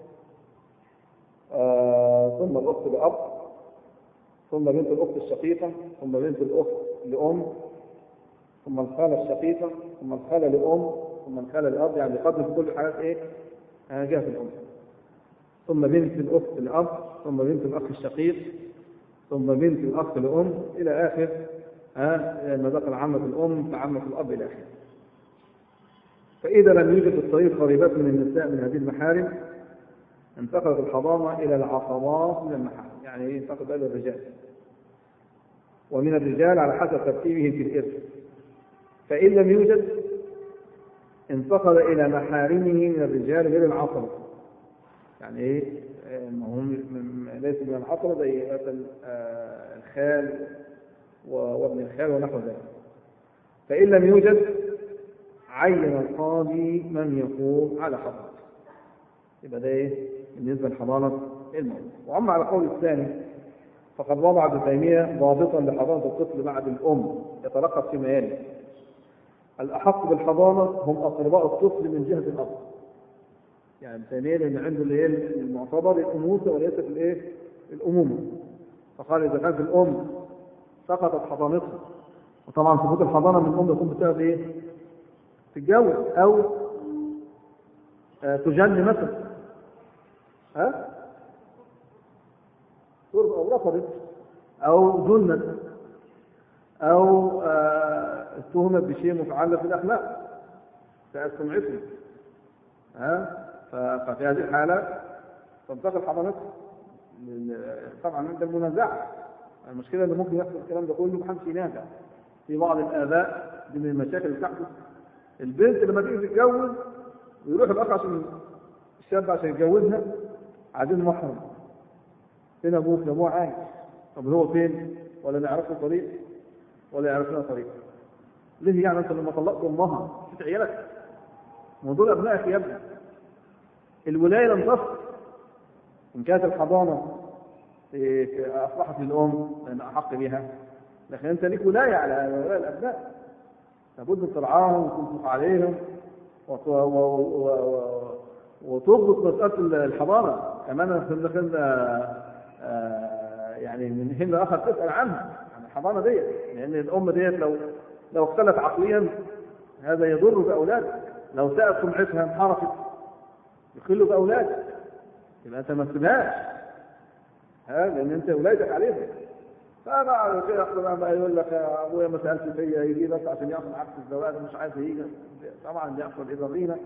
ثم الأخت لأب، ثم بنت الأخت الشقيقة، ثم بنت الأخت لأم، ثم الخالة الشقيقة، ثم الخالة لأم، ثم الخالة لأب، يعني قدم كل حاجات جهة الأم، ثم بنت الأخت لأب، ثم بنت الأخ الشقيق، ثم بنت الأخ لأم إلى آخر ما دخل عمة الأم فعمة الأب إلى آخره. فإذا لم يوجد في الطريق قريبات من النساء من هذه المحارم انتقلت الحضانة إلى العصبات من المحارم، يعني إيه؟ انتقلت إلى الرجال، ومن الرجال على حسب ترتيبهم في الإرث. فإن لم يوجد انتقل إلى محارمه من الرجال غير العصبة، يعني إيه؟ هم ليس من العصبة زي مثل الخال وابن الخال ونحو ذلك. فإن لم يوجد عين القاضي من يقوم على حضانة. يبقى ده إيه؟ بالنسبة لحضانة الموت. وأما على القول الثاني فقد وضع ابن تيمية ضابطا لحضانة الطفل بعد الأم يترقب فيما يلي: الأحق بالحضانة هم أقرباء الطفل من جهة الأب. يعني ابن تيمية لأن عنده اللي هي المعتبر الأنوثة وليست الإيه؟ الأمومة. فقال إذا كانت الأم سقطت حضانتها، وطبعا سقوط الحضانة من الأم يكون بسبب إيه؟ تتجوز أو تجن مثلا، ترضى أو رفضت أو جنت أو اتهمت بشيء متعلق بالأخلاق فسمعتهم، ففي هذه الحالة تنتقل حضانتها. طبعا عند المنازعة المشكلة اللي ممكن يحصل الكلام ده كله محدش ينازع. في بعض الآباء دي من المشاكل اللي تحدث، البنت لما تيجي تتجوز ويروح الأخ عشان الشاب عشان يتجوزها عايزين محرم. فين أبوك؟ ده أبوه عايش. طب هو فين؟ ولا نعرف له طريق ولا يعرف لنا طريق. ليه يعني أنت لما طلقت أمها شفت عيالك؟ موضوع أبنائك يا ابني. الولاية لم تصل. إن كانت الحضانة أصلحت للأم لأن أحق بها، لكن أنت ليك ولاية على ولاية الأبناء، لابد من ترعاهم وتنفق عليهم وتضبط مسألة الحضانة. كمان يعني من حين لآخر تسأل عنها عن الحضانة ديت، لأن الأم ديت لو اختلت عقليا هذا يضر بأولادك. لو ساءت سمعتها انحرفت يخلوا بأولادك، يبقى أنت ما تسيبهاش، لأن أنت ولايتك عليهم. فبعد كده بقى يقول لك يا أبويا ما سألت فيا يجي بس عشان ياخد عكس الزواج مش عايز يجي. طبعا بيحصل إضافينا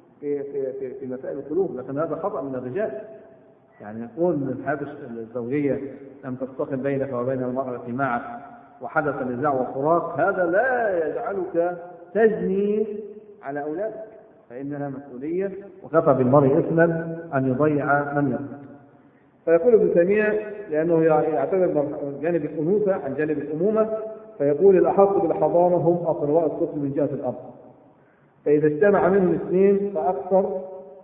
في مسائل القلوب، لكن هذا خطأ من الرجال. يعني يكون الحياة الزوجية لم تستقم بينك وبين المرأة معك وحدث النزاع والفراق، هذا لا يجعلك تجني على أولادك، فإنها مسؤولية، وكفى بالمرء إثما أن يضيع من يقتل. فيقول ابن تيمية لأنه يعتبر جانب الأنوثة عن جانب الأمومة، فيقول الأحق بالحضانة هم أقرباء الطفل من جهة الأب، فإذا اجتمع منهم اثنين فأكثر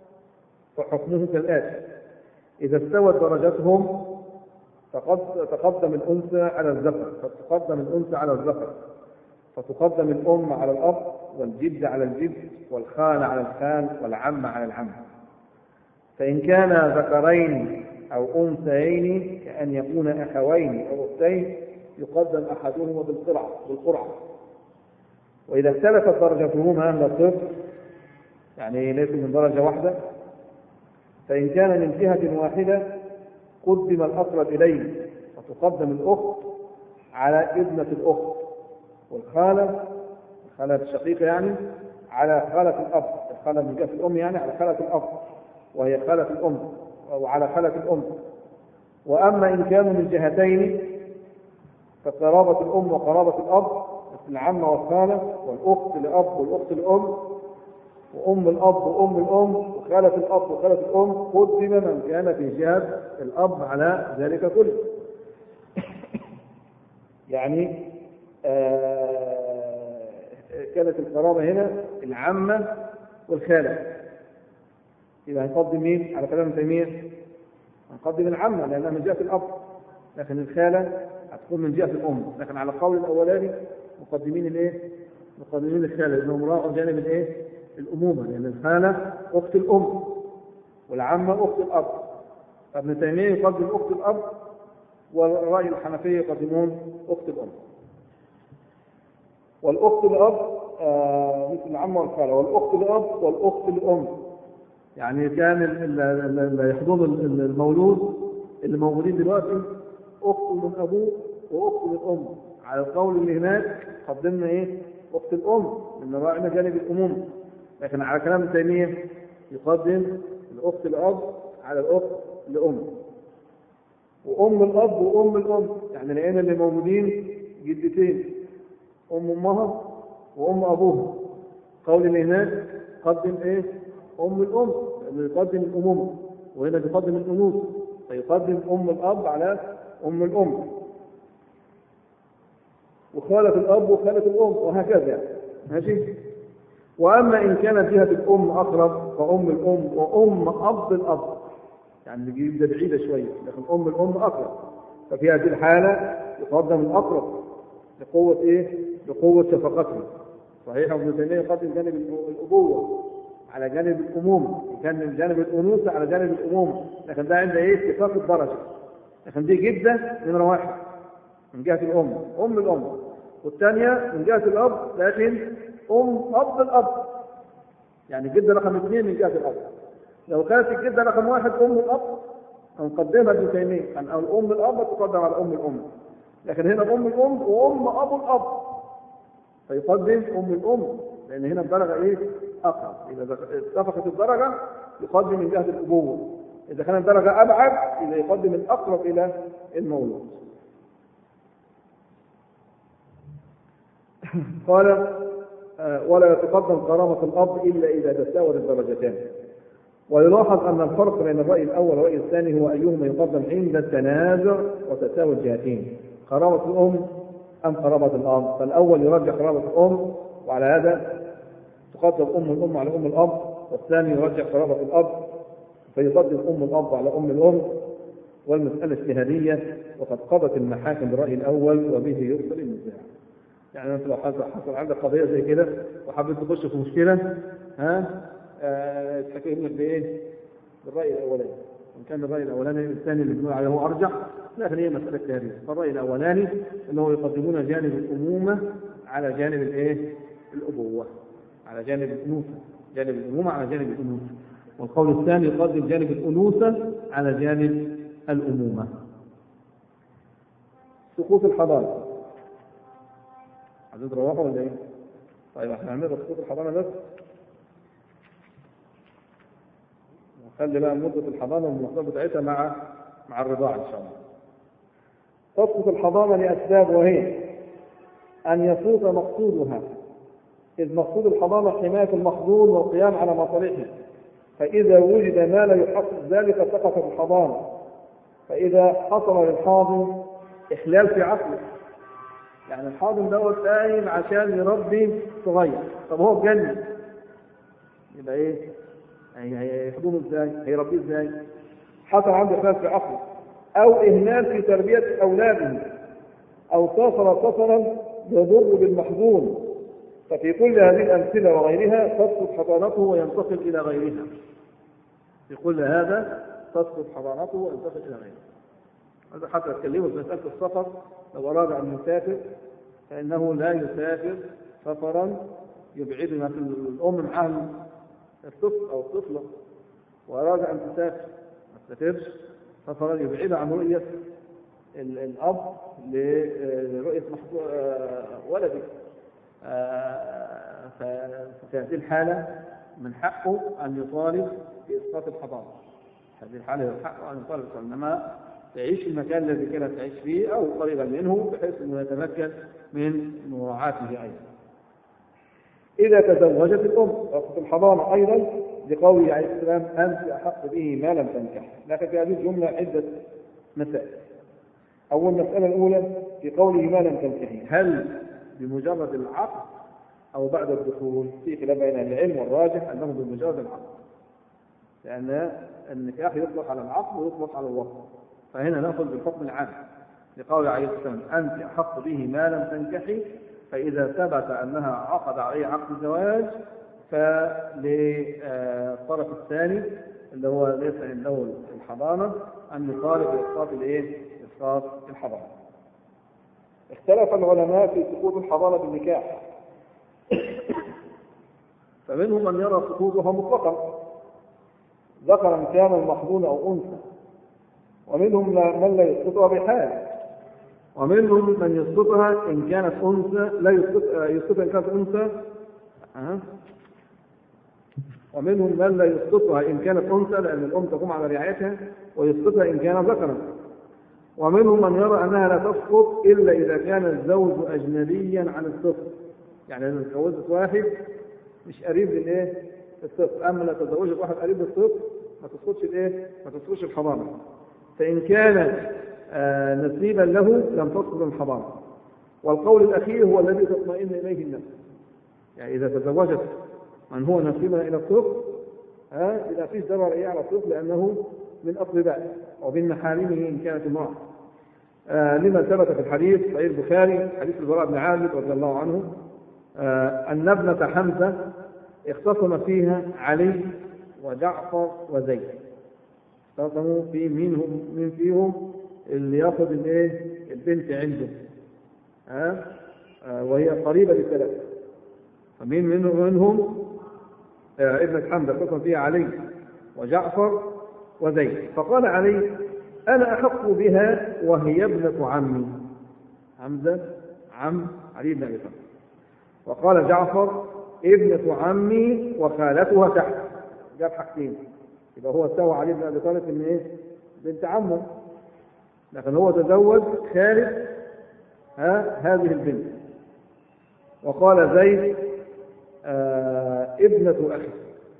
فحكمه كالآتي: إذا استوت درجتهم تقدم الأنثى على الذكر، فتقدم الأنثى على الذكر، فتقدم الأم على الأب، والجد على الجد، والخال على الخال، والعم على العم. فإن كان ذكرين أو أنثيين كأن يكون أخوين أو أختين يقدم أحدهما بالقرعة. وإذا اختلفت درجتهما من الطفل، يعني ليس من درجة واحدة، فإن كان من جهة واحدة قدم الأقرب إليه، فتقدم الأخت على ابنة الأخت، والخالة الشقيقة يعني على خالة الأب، الخالة من جهة الأم يعني على خالة الأب وهي خالة الأم، وعلى خالة الأم. وأما إن كانوا من جهتين فقرابة الأم وقرابة الأب مثل العمة والخالة، والأخت لأب والأخت لأم، وأم الأب وأم الأم، وخالة الأب وخالة الأم، قدم من كان في جهة الأب على ذلك كله. يعني كانت القرابة هنا العمة والخالة، يبقى هنقدم مين على كلام ابن تيمية؟ هنقدم العمة لأنها من جهة الأب، لكن الخالة هتكون من جهة الأم. لكن على القول الأولاني مقدمين الإيه؟ مقدمين الخالة، لأنهم راعوا جانب الإيه؟ الأمومة، لأن الخالة أخت الأم والعمة أخت الأب. فابن تيمية يقدم أخت الأب، والرأي الحنفية يقدمون أخت الأم. والأخت الأب مثل العمة والخالة، والأخت الأب والأخت الأم، يعني كان اللي يحضن المولود اللي موجودين دلوقتي أخت من أبوه وأخت من أم. على القول اللي هناك قدمنا إيه؟ أخت الأم من راعينا جانب الأمومة. لكن على كلام ابن تيمية يقدم الأخت الأب على الأخت الأم، وأم الأب وأم الأم. يعني لقينا اللي موجودين جدتين، أم أمها وأم أبوها. قول اللي هناك قدم إيه؟ أم الأم، لأنه يقدم الأمومة، وهنا بيقدم الأنوثة، فيقدم أم الأب على أم الأم، وخالة الأب وخالة الأم، وهكذا يعني. ماشي. وأما إن كانت جهة الأم أقرب فأم الأم وأم أب الأب، يعني نجيب ده بعيدة شوية، لكن أم الأم أقرب، ففي هذه الحالة يقدم الأقرب لقوة إيه؟ لقوة شفقته. صحيح ابن تيمية يقدم جانب الأبوة على جانب الأمومة، يكلم جانب الأنوثة على جانب الأمومة، لكن ده عند إيه؟ اتفاق الدرجة. لكن دي جدة نمرة واحد من جهة الأم، أم الأم، والثانية من جهة الأب لكن أب الأب، يعني جدة رقم 2 من جهة الأب. لو كانت الجدة رقم 1 أم الأب هنقدمها ابن تيمية، أن الأم الأب تقدم على أم الأم، لكن هنا أم الأم وأم أبو الأب فيقدم أم الأم، لأن هنا الدرجة إيه؟ أقرب. إذا اتفقت الدرجة يقدم من جهة الأبوة، إذا كانت الدرجة أبعد إذا يقدم الأقرب إلى المولود. قال ولا يتقدم كرامة الأب إلا إذا تساوت الدرجتان. ويلاحظ أن الفرق بين الرأي الأول والرأي الثاني هو أيهما يقدم عند التنازع وتساوي الجهتين، كرامة الأم أم كرامة الأب. فالأول يرجح كرامة الأم، وعلى هذا تقدم أم الأم على أم الأب، والثاني يرجح كرامة الأب فيقدم أم الأب على أم الأم. والمسألة اجتهادية، وقد قضت المحاكم بالرأي الأول وبه يبطل النزاع. يعني أنت لو حصل عندك قضية زي كده وحبيت تخش في مشكلة، تحكي لك بإيه؟ بالرأي الأولاني. إن كان الرأي الأولاني الثاني اللي بنقول عليه هو أرجح، لكن هي مسألة اجتهادية. فالرأي الأولاني أنه يقدمون جانب الأمومة على جانب الإيه؟ الأبوة، على جانب الأنوثة، جانب الأمومة على جانب الأنوثة. والقول الثاني يقدم جانب الأنوثة على جانب الأمومة. سقوط الحضانة. عايزين تروحوا ولا إيه؟ طيب احنا هنعمل سقوط الحضانة بس، وخلي بقى مدة الحضانة والمقدار بتاعتها مع الرضاعة إن شاء الله. تسقط الحضانة لأسباب، وهي أن يفوت مقصودها، إذ مقصود الحضانة حماية المحظوظ والقيام على مصالحه، فإذا وجد ما لا يحقق ذلك سقطت الحضانة. فإذا حصل للحاضن إخلال في عقله، يعني الحاضن دوت قايم عشان يربي صغير، طب هو اتجنن يبقى ايه؟ هيحضنه ازاي؟ هيربيه ازاي؟ حصل عنده إخلال في عقله، أو إهمال في تربية أولاده، أو سافر يضر بالمحظون. ففي كل هذه الأمثلة وغيرها تسقط حضانته وينتقل إلى غيرها. في كل هذا تسقط حضانته وينتقل إلى غيرها. هذا حتى أتكلموا في مسألة السفر، لو أراد أن يسافر فإنه لا يسافر سفرا يبعد مثل الأم معها الطفل أو الطفلة، وأراد أن تسافر ما تسافرش سفرا يبعد عن رؤية الأب لرؤية ولده. ففي هذه الحالة من حقه أن يطالب بإسقاط الحضانة. في هذه الحالة من حقه أن يطالب، إنما تعيش في المكان الذي كانت تعيش فيه أو قريبا منه، بحيث أنه يتمكن من مراعاته أيضا. إذا تزوجت الأم تسقط الحضانة أيضا، لقوله عليه السلام أنت أحق به ما لم تنكح. لكن في هذه الجملة عدة مسائل. أول مسألة الأولى في قوله ما لم تنكحي، هل بمجرد العقد أو بعد الدخول؟ في خلاف بين العلم، والراجح أنه بمجرد العقد، لأن النكاح يطلق على العقد ويطلق على الوصف، فهنا نأخذ بالحكم العام لقول عليه السلام أنت أحق به ما لم تنكحي. فإذا ثبت أنها عقد عليه عقد الزواج فللطرف الثاني اللي هو ليس عنده الحضانة أن يطالب بإسقاط إسقاط الحضانة. اختلف العلماء في سقوط الحضانة بالنكاح، فمنهم من يرى سقوطها مطلقا ذكرا كان المحظون أو أنثى، ومنهم من لا يسقطها بحال، ومنهم من يسقطها إن كانت أنثى، لا يسقطها إن كانت أنثى، ومنهم من لا يسقطها إن كانت أنثى لأن الأم تقوم على رعايتها، ويسقطها إن كان ذكرا. ومنهم من يرى أنها لا تسقط إلا إذا كان الزوج أجنبيا عن الطفل، يعني إذا تزوجت واحد مش قريب للإيه؟ الطفل، أما لو تزوجت واحد قريب للطفل ما تسقطش الإيه؟ ما تسقطش الحضانة. فإن كان نسيبا له لم تسقط الحضانة. والقول الأخير هو الذي تطمئن إليه النفس، يعني إذا تزوجت من هو نسيبا إلى الطفل إذا فيش ضرر إيه على الطفل لأنه من أقربائه ومن محارمه إن كانت امرأة، لما ثبت في الحديث صحيح البخاري حديث البراء بن عازب رضي الله عنه أن ابنة حمزة اختصم فيها علي وجعفر وزيد، اختصموا في من فيهم اللي ياخذ الايه البنت عنده وهي قريبة للثلاثة، فمين منهم ابنة حمزة اختصم فيها علي وجعفر وزيد، فقال علي أنا أحق بها وهي ابنة عمي، حمزة عم علي بن أبي طالب، وقال جعفر ابنة عمي وخالتها تحت، جاب حاجتين، يبقى هو سوى علي بن أبي طالب إن إيه بنت عمه، لكن هو تزوج خالد هذه البنت. وقال زيد ابنة أخي،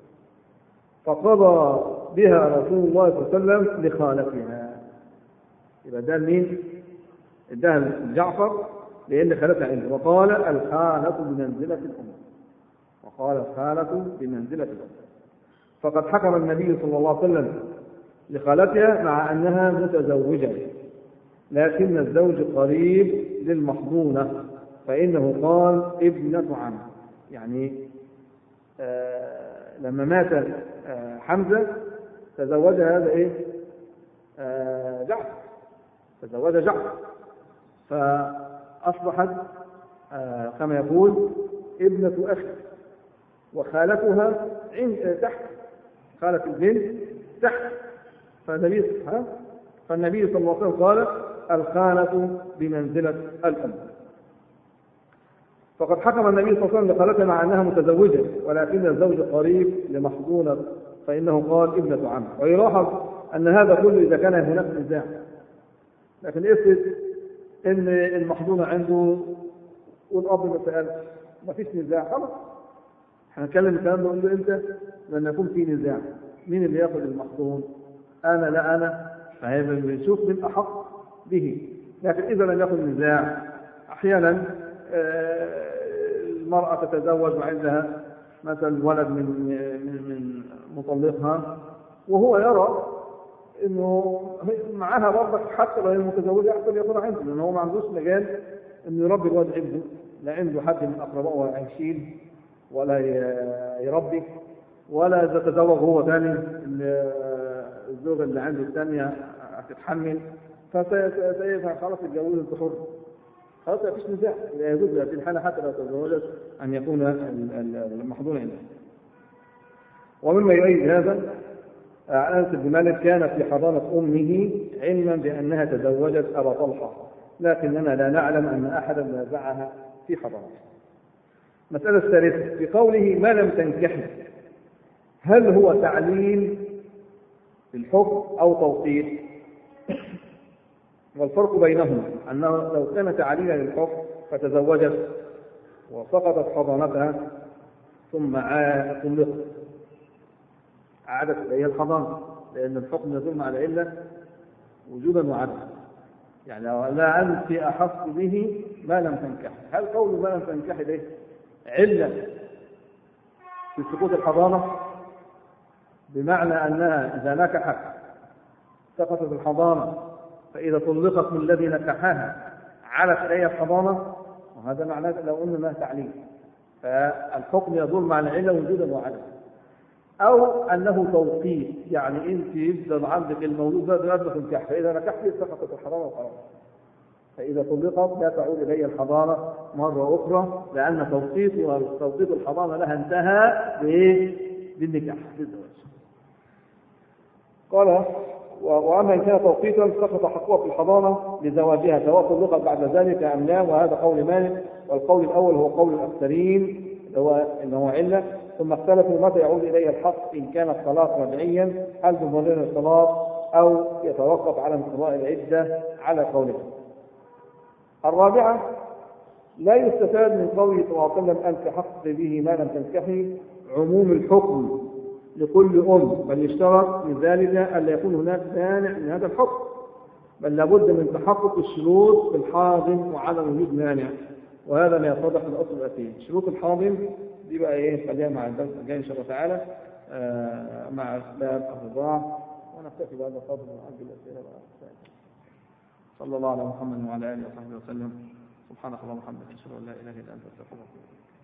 فقضى بها رسول الله صلى الله عليه وسلم لخالتها، يبقى ده مين؟ اداها جعفر لأن خالتها عنده، وقال الخالة بمنزلة الأم، وقال الخالة بمنزلة الأم. فقد حكم النبي صلى الله عليه وسلم لخالتها مع أنها متزوجة، لكن الزوج قريب للمحظونة، فإنه قال ابنة عم، يعني لما مات حمزة تزوج هذا إيه؟ جعفر، تزوج جعفر، فأصبحت كما يقول ابنة أخي، وخالتها تحت، خالة البنت تحت، فالنبي صلى الله عليه وسلم قال الخالة بمنزلة الأم. فقد حكم النبي صلى الله عليه وسلم لخالتها مع أنها متزوجة، ولكن الزوج قريب لمحظونة، فإنه قال ابنة عم. ويلاحظ أن هذا كله إذا كان هناك نزاع، لكن افرض إن المحظونة عنده والأب ما سألش، ما فيش نزاع، خلاص هنتكلم الكلام ده، نقول له أنت لما يكون في نزاع مين اللي ياخذ المحظون؟ أنا لا أنا، فهذا بنشوف من أحق به. لكن إذا لم يكن نزاع، أحيانا المرأة تتزوج وعندها مثلا ولد من مطلقها، وهو يرى انه معها برضك حتى لو هي متزوجه احسن يكون عنده، لان هو ما عندوش مجال انه يربي الولد عنده، لا عنده حد من اقربائه هيشيل ولا يربي، ولا اذا تزوج هو ثاني الزوجه اللي عنده الثانيه هتتحمل، خلاص يتجوز الحر، خلاص ما فيش نزاع، يجوز في الحاله حتى لو تزوجت ان يكون المحظون عنده. ومما يؤيد هذا أنس بن مالك كان في حضانة أمه علما بأنها تزوجت أبا طلحة، لكننا لا نعلم أن أحدا نازعها في حضانته. مسألة الثالثة في قوله ما لم تنكحه، هل هو تعليل للحكم أو توقيت؟ والفرق بينهما أنه لو كان تعليلا للحكم فتزوجت وسقطت حضانتها ثم طلقت عادت إليها الحضانة، لأن الحكم يدل على العلة وجودا وعدما، يعني لا أنت أحق به ما لم تنكح. هل قول ما لم تنكح به علة في سقوط الحضانة، بمعنى أنها إذا نكحت سقطت الحضانة، فإذا طلقت من الذي نكحها علت إليها الحضانة، وهذا معناه لو أنه تعليل، فالحكم يدل على العلة وجودا وعدما. أو أنه توقيت، يعني أنت يفضل عندك المولود ده قبل تنكح، فإذا نكحت سقطت الحضانة وخلاص، فإذا طلقت لا تعود إلي الحضانة مرة أخرى، لأن توقيت الحضانة لها انتهى بالنكاح بالزواج. قال وأما إن كان توقيتا سقط حقها في الحضانة لزواجها سواء طلقت بعد ذلك أم لا، وهذا قول مالك، والقول الأول هو قول الأكثرين اللي هو علة. ثم اختلفوا متى يعود إليه الحق، إن كان الطلاق رجعيا هل بمرين الطلاق أو يتوقف على انقضاء العدة على قوله. الرابعة، لا يستفاد من قوله صلى الله عليه وسلم أنت حق به ما لم تنكحي عموم الحكم لكل بل يشترط من ذلك ألا يكون هناك مانع من هذا الحكم، بل لابد من تحقق الشروط في الحاضن وعدم وجود مانع، وهذا ما يتضح من الأصل الأساسي. شروط الحاضن دي بقى إيه خليها مع الدرس الجاي إن شاء الله تعالى مع أسباب الرضاع، ونكتفي بهذا القدر ونعد الأسئلة بقى. صلى الله على محمد وعلى آله وصحبه وسلم. سبحانك اللهم وبحمدك أشهد أن لا إله إلا أنت أستغفرك.